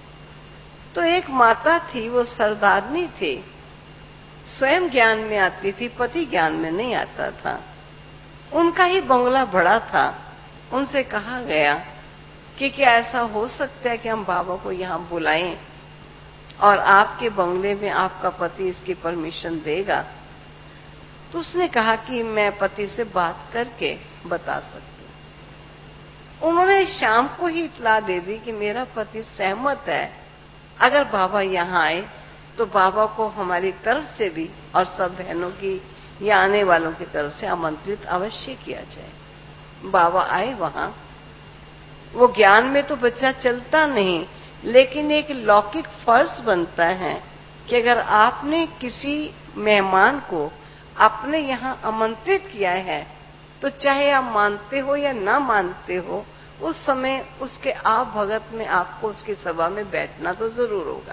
तो एक माता थी, वो सरदारनी थी, स्वयं ज्ञान में आती थी, पति ज्ञान में नहीं आता था। उनका ही बंगला बड़ा था। उनसे कहा गया कि क्या ऐसा हो सकता है कि हम बाबा को यहां बुलाएं और आपके बंगले में आपका पति इसकी परमिशन देगा। तो उसने कहा कि मैं पति से बात करके बता सकती हूं। उन्होंने शाम को ही इतला दे दी कि मेरा पति सहमत है, अगर बाबा यहां आए तो बाबा को हमारी तरफ से भी और सब बहनों की या आने वालों की तरफ से आमंत्रित अवश्य किया जाए। बाबा आए वहां। वो ज्ञान में तो बच्चा चलता नहीं, लेकिन एक लौकिक फर्ज बनता है कि अगर आपने किसी मेहमान को अपने यहां आमंत्रित किया है, तो चाहे आप मानते हो या ना मानते हो, उस समय उसके आप भगत में आपको उसकी सभा में बैठना तो जरूर होगा।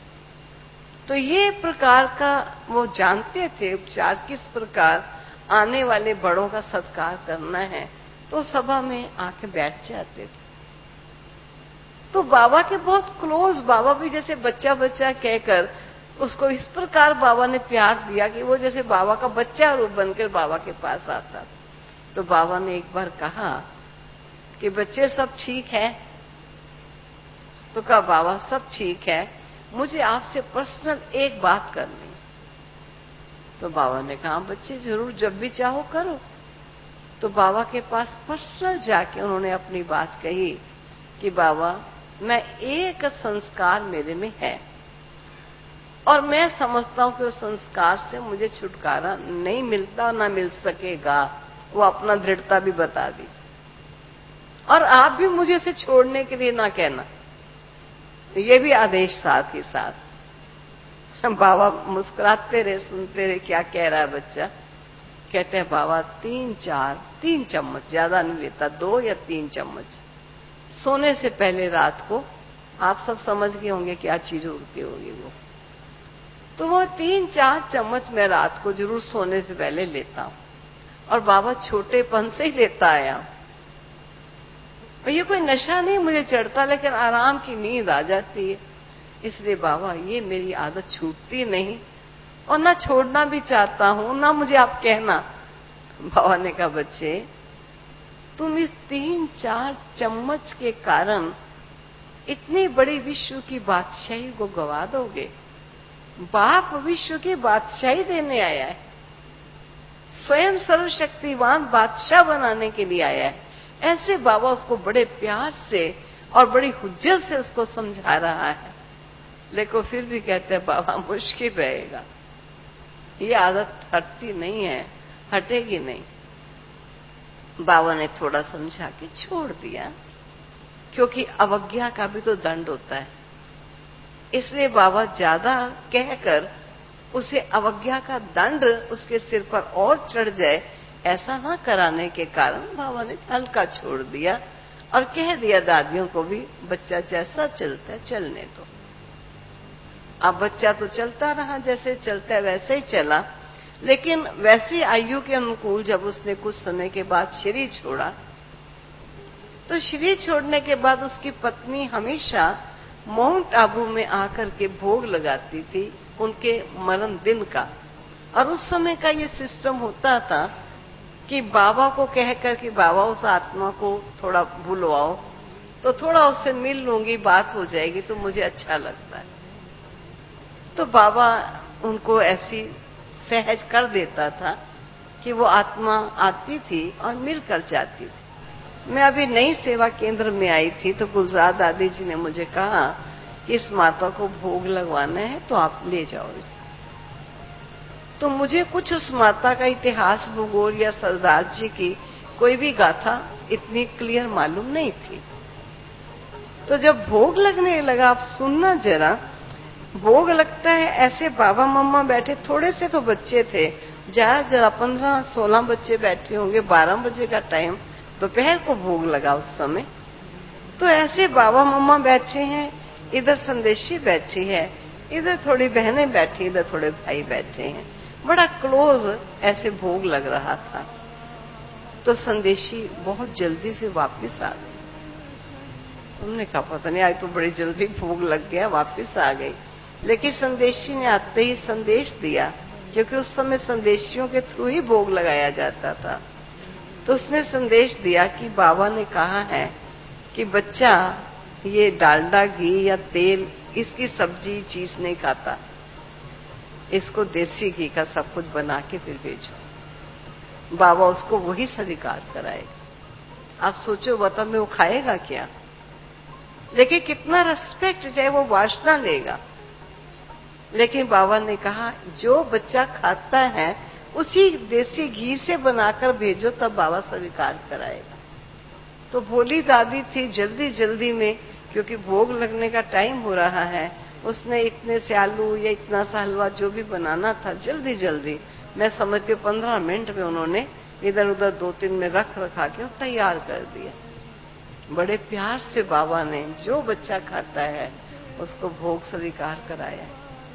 तो ये प्रकार का वो जानते थे उपचार, किस प्रकार आने वाले बड़ों का सत्कार करना है, तो सभा में आके बैठ जाते थे। तो बाबा के बहुत क्लोज, बाबा भी जैसे बच्चा कहकर उसको इस प्रकार बाबा ने प्यार दिया कि वो जैसे बाबा का बच्चा रूप बनकर बाबा के पास आता। तो बाबा ने एक बार कहा कि बच्चे सब ठीक है? तो कहा बाबा सब ठीक है, मुझे आपसे पर्सनल एक बात करनी। तो बाबा ने कहा बच्चे जरूर, जब भी चाहो करो। तो बाबा के पास पर्सनल जाके उन्होंने अपनी बात कही कि बाबा मैं एक संस्कार मेरे में है, और मैं समझता हूं कि उस संस्कार से मुझे छुटकारा नहीं मिलता, ना मिल सकेगा। वो अपना दृढ़ता भी बता दी, और आप भी मुझे इसे छोड़ने के लिए ना कहना, ये भी आदेश साथ ही साथ। बाबा मुस्कुराते रहे, सुनते रहे क्या कह रहा है बच्चा। कहते हैं बाबा 3 चम्मच, ज्यादा नहीं लेता, 2 या 3 चम्मच सोने से पहले रात को, आप सब समझ गए होंगे क्या चीज उड़ती होगी वो, तो वो 3-4 चम्मच मैं रात को जरूर सोने से पहले लेता हूं। और बाबा छोटेपन से ही लेता आया। और ये कोई नशा नहीं मुझे चढ़ता, लेकिन आराम की नींद आ जाती है। इसलिए बाबा ये मेरी आदत छूटती नहीं, और ना छोड़ना भी चाहता हूं, ना मुझे आप कहना। बाबा ने कहा बच्चे तुम इस 3-4 चम्मच के कारण इतनी बड़ी विश्व की बादशाही को गवा दोगे। बाप विश्व की बादशाही देने आया है, स्वयं सर्वशक्तिवान बादशाह बनाने के लिए आया है। ऐसे बाबा उसको बड़े प्यार से और बड़ी हुज्जत से उसको समझा रहा है, लेकिन फिर भी कहते हैं बाबा मुश्किल रहेगा, ये आदत हटती नहीं है, हटेगी नहीं। बाबा ने थोड़ा समझा के छोड़ दिया, क्योंकि अवज्ञा का भी तो दंड होता है। इसलिए बाबा ज्यादा कहकर उसे अवज्ञा का दंड उसके सिर पर और चढ़ जाए, ऐसा ना कराने के कारण बाबा ने हल्का छोड़ दिया और कह दिया दादियों को भी, बच्चा जैसा चलता है चलने दो। अब बच्चा तो चलता रहा, जैसे चलता है वैसे ही चला, लेकिन वैसी आयु के अनुकूल जब उसने कुछ समय के बाद शरीर छोड़ा, तो शरीर छोड़ने के बाद उसकी पत्नी हमेशा माउंट आबू में आकर के भोग लगाती थी उनके मरण दिन का। और उस समय का ये सिस्टम होता था कि बाबा को कहकर कि बाबा उस आत्मा को थोड़ा भूलवाओ, तो थोड़ा उससे मिल लूंगी, बात हो जाएगी तो मुझे अच्छा लगता है। तो बाबा उनको ऐसी सहज कर देता था कि वो आत्मा आती थी और मिलकर जाती थी। मैं अभी नई सेवा केंद्र में आई थी तो गुलजार दादी जी ने मुझे कहा कि इस माता को भोग लगवाना है तो आप ले जाओ इसे। तो मुझे कुछ उस माता का इतिहास, भूगोल या सरदार जी की कोई भी गाथा इतनी क्लियर मालूम नहीं थी। तो जब भोग लगने लगा, आप सुनना जरा, भोग लगता है ऐसे बाबा मम्मा बैठे, थोड़े से तो बच्चे थे, ज्यादा 15-16 बच्चे बैठे होंगे। 12 बजे का टाइम, दोपहर को भोग लगा उस समय। तो ऐसे बाबा मम्मा बैठे हैं, इधर संदेशी बैठी है, इधर थोड़ी बहनें बैठी, इधर थोड़े भाई बैठे हैं, बड़ा क्लोज ऐसे भोग लग रहा था। तो संदेशी बहुत जल्दी से वापस आ गई। तुमने कहा पता नहीं आज तो बड़ी जल्दी भोग लग गया, वापस आ गई। लेकिन संदेशी ने आते ही संदेश दिया, क्योंकि उस समय संदेशियों के थ्रू ही भोग लगाया जाता था। तो उसने संदेश दिया कि बाबा ने कहा है कि बच्चा ये डालडा, घी या तेल, इसकी सब्जी चीज नहीं खाता, इसको देसी घी का सब कुछ बना के फिर भेजो। बाबा उसको वही स्वीकार कराएगा। आप सोचो बता में वो खाएगा क्या? लेकिन कितना रिस्पेक्ट, चाहे वो वासना लेगा। लेकिन बाबा ने कहा जो बच्चा खाता है उसी देसी घी से बनाकर भेजो, तब बाबा स्वीकार कराएगा। तो भोली दादी थी, जल्दी जल्दी में, क्योंकि भोग लगने का टाइम हो रहा है, उसने इतने से आलू या इतना सा हलवा जो भी बनाना था, जल्दी जल्दी, मैं समझती हूँ 15 मिनट में उन्होंने इधर उधर 2-3 में रख रखा के तैयार कर दिया। बड़े प्यार से बाबा ने जो बच्चा खाता है उसको भोग स्वीकार कराया।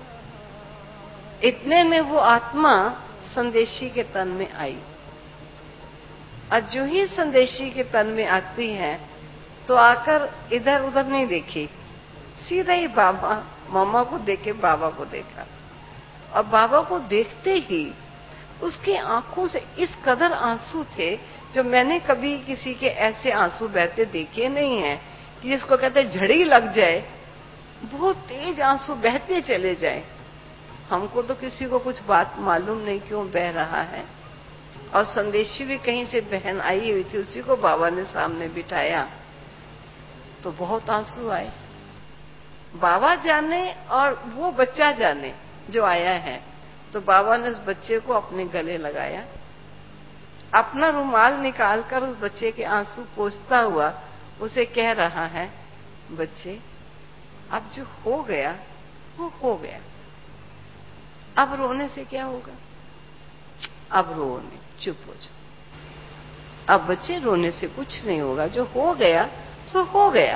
इतने में वो आत्मा संदेशी के तन में आई, और जो ही संदेशी के तन में आती है तो आकर इधर उधर नहीं देखी, सीधा ही बाबा मम्मा को देखे, बाबा को देखा। और बाबा को देखते ही उसकी आंखों से इस कदर आंसू थे जो मैंने कभी किसी के ऐसे आंसू बहते देखे नहीं हैं, कि जिसको कहते झड़ी लग जाए, बहुत तेज आंसू बहते चले जाए। हमको तो किसी को कुछ बात मालूम नहीं क्यों बह रहा है। और संदेशी भी कहीं से बहन आई हुई थी, उसी को बाबा ने सामने बिठाया तो बहुत आंसू आए। बाबा जाने और वो बच्चा जाने जो आया है। तो बाबा ने उस बच्चे को अपने गले लगाया, अपना रुमाल निकालकर उस बच्चे के आंसू पोंछता हुआ उसे कह रहा है, बच्चे अब जो हो गया वो हो गया, अब रोने से क्या होगा, अब रोने चुप हो जाओ। अब बच्चे रोने से कुछ नहीं होगा, जो हो गया सो हो गया।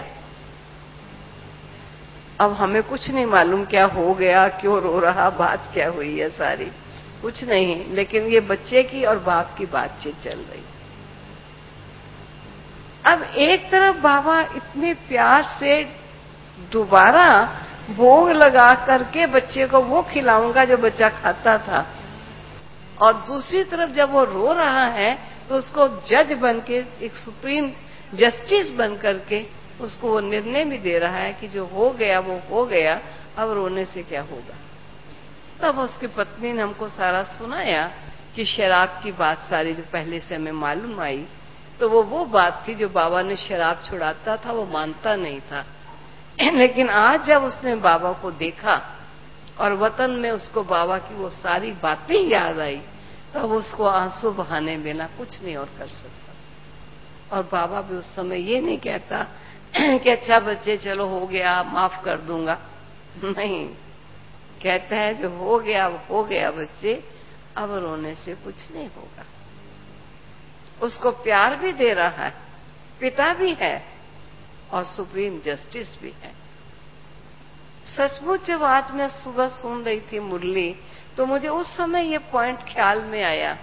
अब हमें कुछ नहीं मालूम क्या हो गया, क्यों रो रहा, बात क्या हुई है, सारी कुछ नहीं, लेकिन ये बच्चे की और बाप की बातचीत चल रही। अब एक तरफ बाबा इतने प्यार से दोबारा भोग लगा करके बच्चे को वो खिलाऊंगा जो बच्चा खाता था, और दूसरी तरफ जब वो रो रहा है तो उसको जज बन के, एक सुप्रीम जस्टिस बन करके उसको वो निर्णय भी दे रहा है कि जो हो गया वो हो गया, अब रोने से क्या होगा। तब उसकी पत्नी ने हमको सारा सुनाया कि शराब की बात सारी जो पहले से हमें मालूम आई, तो वो बात थी जो बाबा ने शराब छुड़ाता था वो मानता नहीं था। लेकिन आज जब उसने बाबा को देखा और वतन में उसको बाबा की वो सारी बातें याद आई, तब उसको आंसू बहाने बिना कुछ नहीं और कर सकता। और बाबा भी उस समय ये नहीं कहता कि अच्छा बच्चे चलो हो गया माफ कर दूंगा, नहीं, कहता है जो हो गया बच्चे, अब रोने से कुछ नहीं होगा। उसको प्यार भी दे रहा है, पिता भी है और सुप्रीम जस्टिस भी है। सचमुच जब आज मैं सुबह सुन रही थी मुरली, तो मुझे उस समय ये पॉइंट ख्याल में आया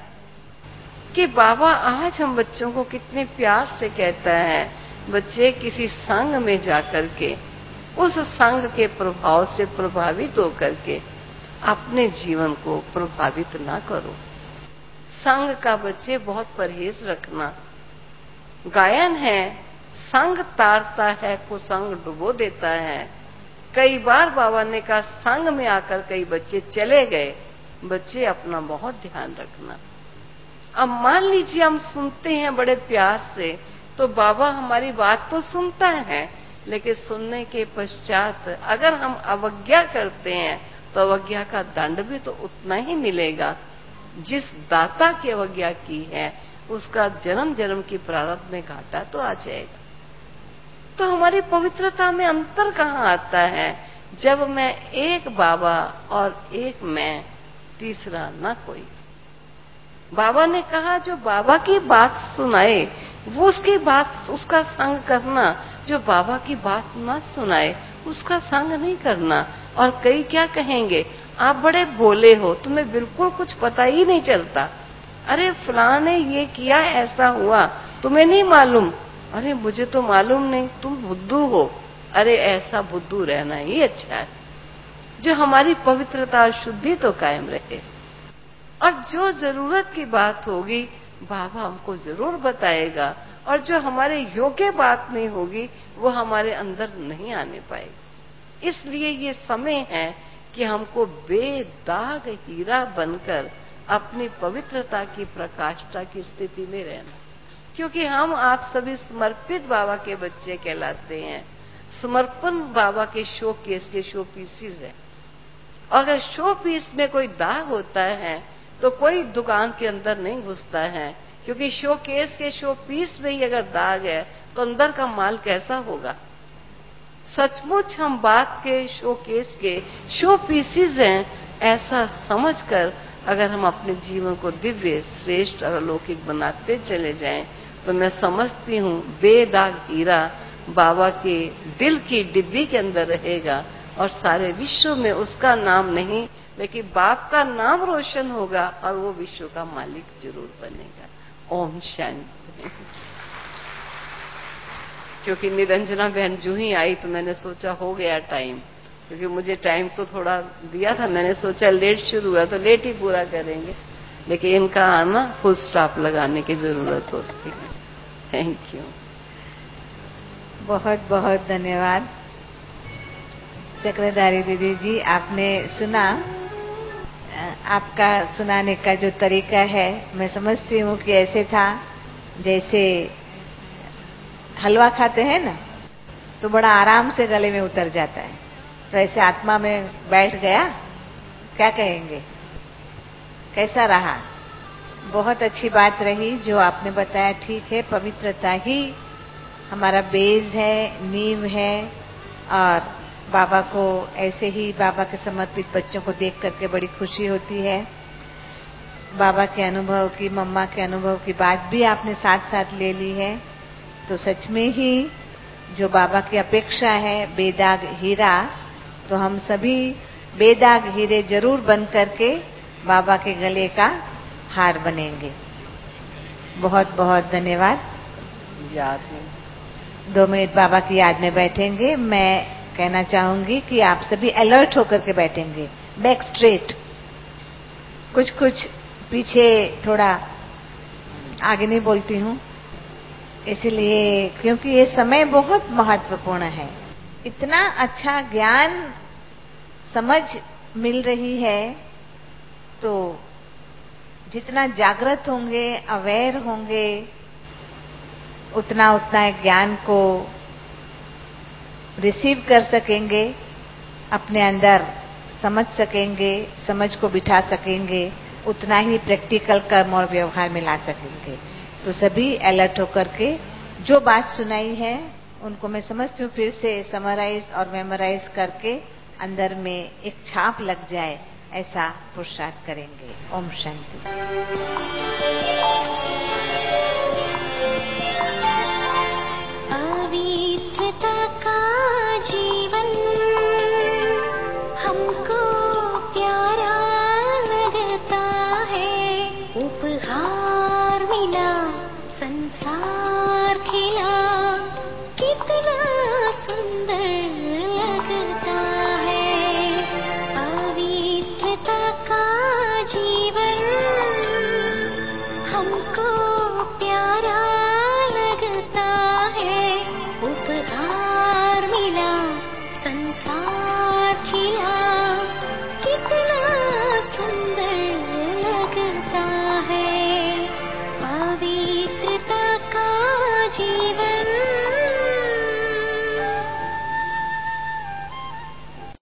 कि बाबा आज हम बच्चों को कितने प्यार से कहता है, बच्चे किसी संग में जाकर के उस संग के प्रभाव से प्रभावित होकर के अपने जीवन को प्रभावित ना करो। संग का बच्चे बहुत परहेज रखना। गायन है, संग तारता है कुसंग डुबो देता है। कई बार बाबा ने कहा संग में आकर कई बच्चे चले गए, बच्चे अपना बहुत ध्यान रखना। अब मान लीजिए हम सुनते हैं बड़े प्यार से, तो बाबा हमारी बात तो सुनता है, लेकिन सुनने के पश्चात अगर हम अवज्ञा करते हैं तो अवज्ञा का दंड भी तो उतना ही मिलेगा। जिस दाता की अवज्ञा की है उसका जन्म जन्म की प्रारब्ध में घाटा तो आ जाएगा। तो हमारी पवित्रता में अंतर कहाँ आता है जब मैं एक बाबा और एक मैं, तीसरा ना कोई। बाबा ने कहा जो बाबा की बात सुनाए वो उसकी बात उसका संग करना, जो बाबा की बात ना सुनाए उसका संग नहीं करना। और कई क्या कहेंगे, आप बड़े भोले हो, तुम्हें बिल्कुल कुछ पता ही नहीं चलता। अरे फलां ने ये किया, ऐसा हुआ, तुम्हें नहीं मालूम। अरे मुझे तो मालूम नहीं, तुम बुद्धू हो। अरे ऐसा बुद्धू रहना ही अच्छा है, जो हमारी पवित्रता और शुद्धि तो कायम रहे। और जो जरूरत की बात होगी बाबा हमको जरूर बताएगा, और जो हमारे योग्य बात नहीं होगी वो हमारे अंदर नहीं आने पाएगी। इसलिए ये समय है कि हमको बेदाग हीरा बनकर अपनी पवित्रता की प्रकाष्ठा की स्थिति में रहना, क्योंकि हम आप सभी समर्पित बाबा के बच्चे कहलाते हैं। समर्पण बाबा के शो केस के शो पीसीज है। अगर शो पीस में कोई दाग होता है तो कोई दुकान के अंदर नहीं घुसता है, क्योंकि शो केस के शो पीस में ही अगर दाग है तो अंदर का माल कैसा होगा। सचमुच हम बात के शो केस के शो पीसीज हैं, ऐसा समझकर अगर हम अपने जीवन को दिव्य, श्रेष्ठ और अलौकिक बनाते चले जाएं, तो मैं समझती हूँ बेदाग हीरा बाबा के दिल की डिब्बी के अंदर रहेगा, और सारे विश्व में उसका नाम नहीं लेकिन बाप का नाम रोशन होगा, और वो विश्व का मालिक जरूर बनेगा। ओम शांति। क्योंकि निरंजना बहन जो ही आई तो मैंने सोचा हो गया टाइम, क्योंकि मुझे टाइम तो थोड़ा दिया था, मैंने सोचा लेट शुरू हुआ तो लेट ही पूरा करेंगे, लेकिन इनका आना फुल स्टॉप लगाने की जरूरत होती है। Thank you. बहुत बहुत धन्यवाद चक्रधारी दीदी जी। आपने सुना, आपका सुनाने का जो तरीका है मैं समझती हूँ कि ऐसे था जैसे हलवा खाते हैं ना तो बड़ा आराम से गले में उतर जाता है, तो ऐसे आत्मा में बैठ गया। क्या कहेंगे, कैसा रहा? बहुत अच्छी बात रही जो आपने बताया। ठीक है, पवित्रता ही हमारा बेस है, नींव है, और बाबा को ऐसे ही बाबा के समर्पित बच्चों को देख करके बड़ी खुशी होती है। बाबा के अनुभव की, मम्मा के अनुभव की बात भी आपने साथ साथ ले ली है। तो सच में ही जो बाबा की अपेक्षा है बेदाग हीरा, तो हम सभी बेदाग हीरे जरूर बन करके बाबा के गले का हार बनेंगे। बहुत बहुत धन्यवाद। याद में 2 मिनट बाबा की याद में बैठेंगे। मैं कहना चाहूंगी कि आप सभी अलर्ट होकर के बैठेंगे, बैक स्ट्रेट, कुछ पीछे, थोड़ा आगे नहीं बोलती हूँ इसलिए क्योंकि ये समय बहुत महत्वपूर्ण है। इतना अच्छा ज्ञान समझ मिल रही है, तो जितना जागृत होंगे, अवेयर होंगे, उतना उतना ज्ञान को रिसीव कर सकेंगे, अपने अंदर समझ सकेंगे, समझ को बिठा सकेंगे, उतना ही प्रैक्टिकल कर्म और व्यवहार में ला सकेंगे। तो सभी अलर्ट होकर के जो बात सुनाई है उनको मैं समझती हूँ फिर से समराइज और मेमोराइज करके अंदर में एक छाप लग जाए, ऐसा पुरुषार्थ करेंगे। ओम शांति। अविद्यता का जीवन हमको प्यारा लगता है, उपहार मिला संसार खिला, कितना सुंदर लगता है। अविद्यता का जीवन हमको प्यारा लगता है, उपहार मिला संसार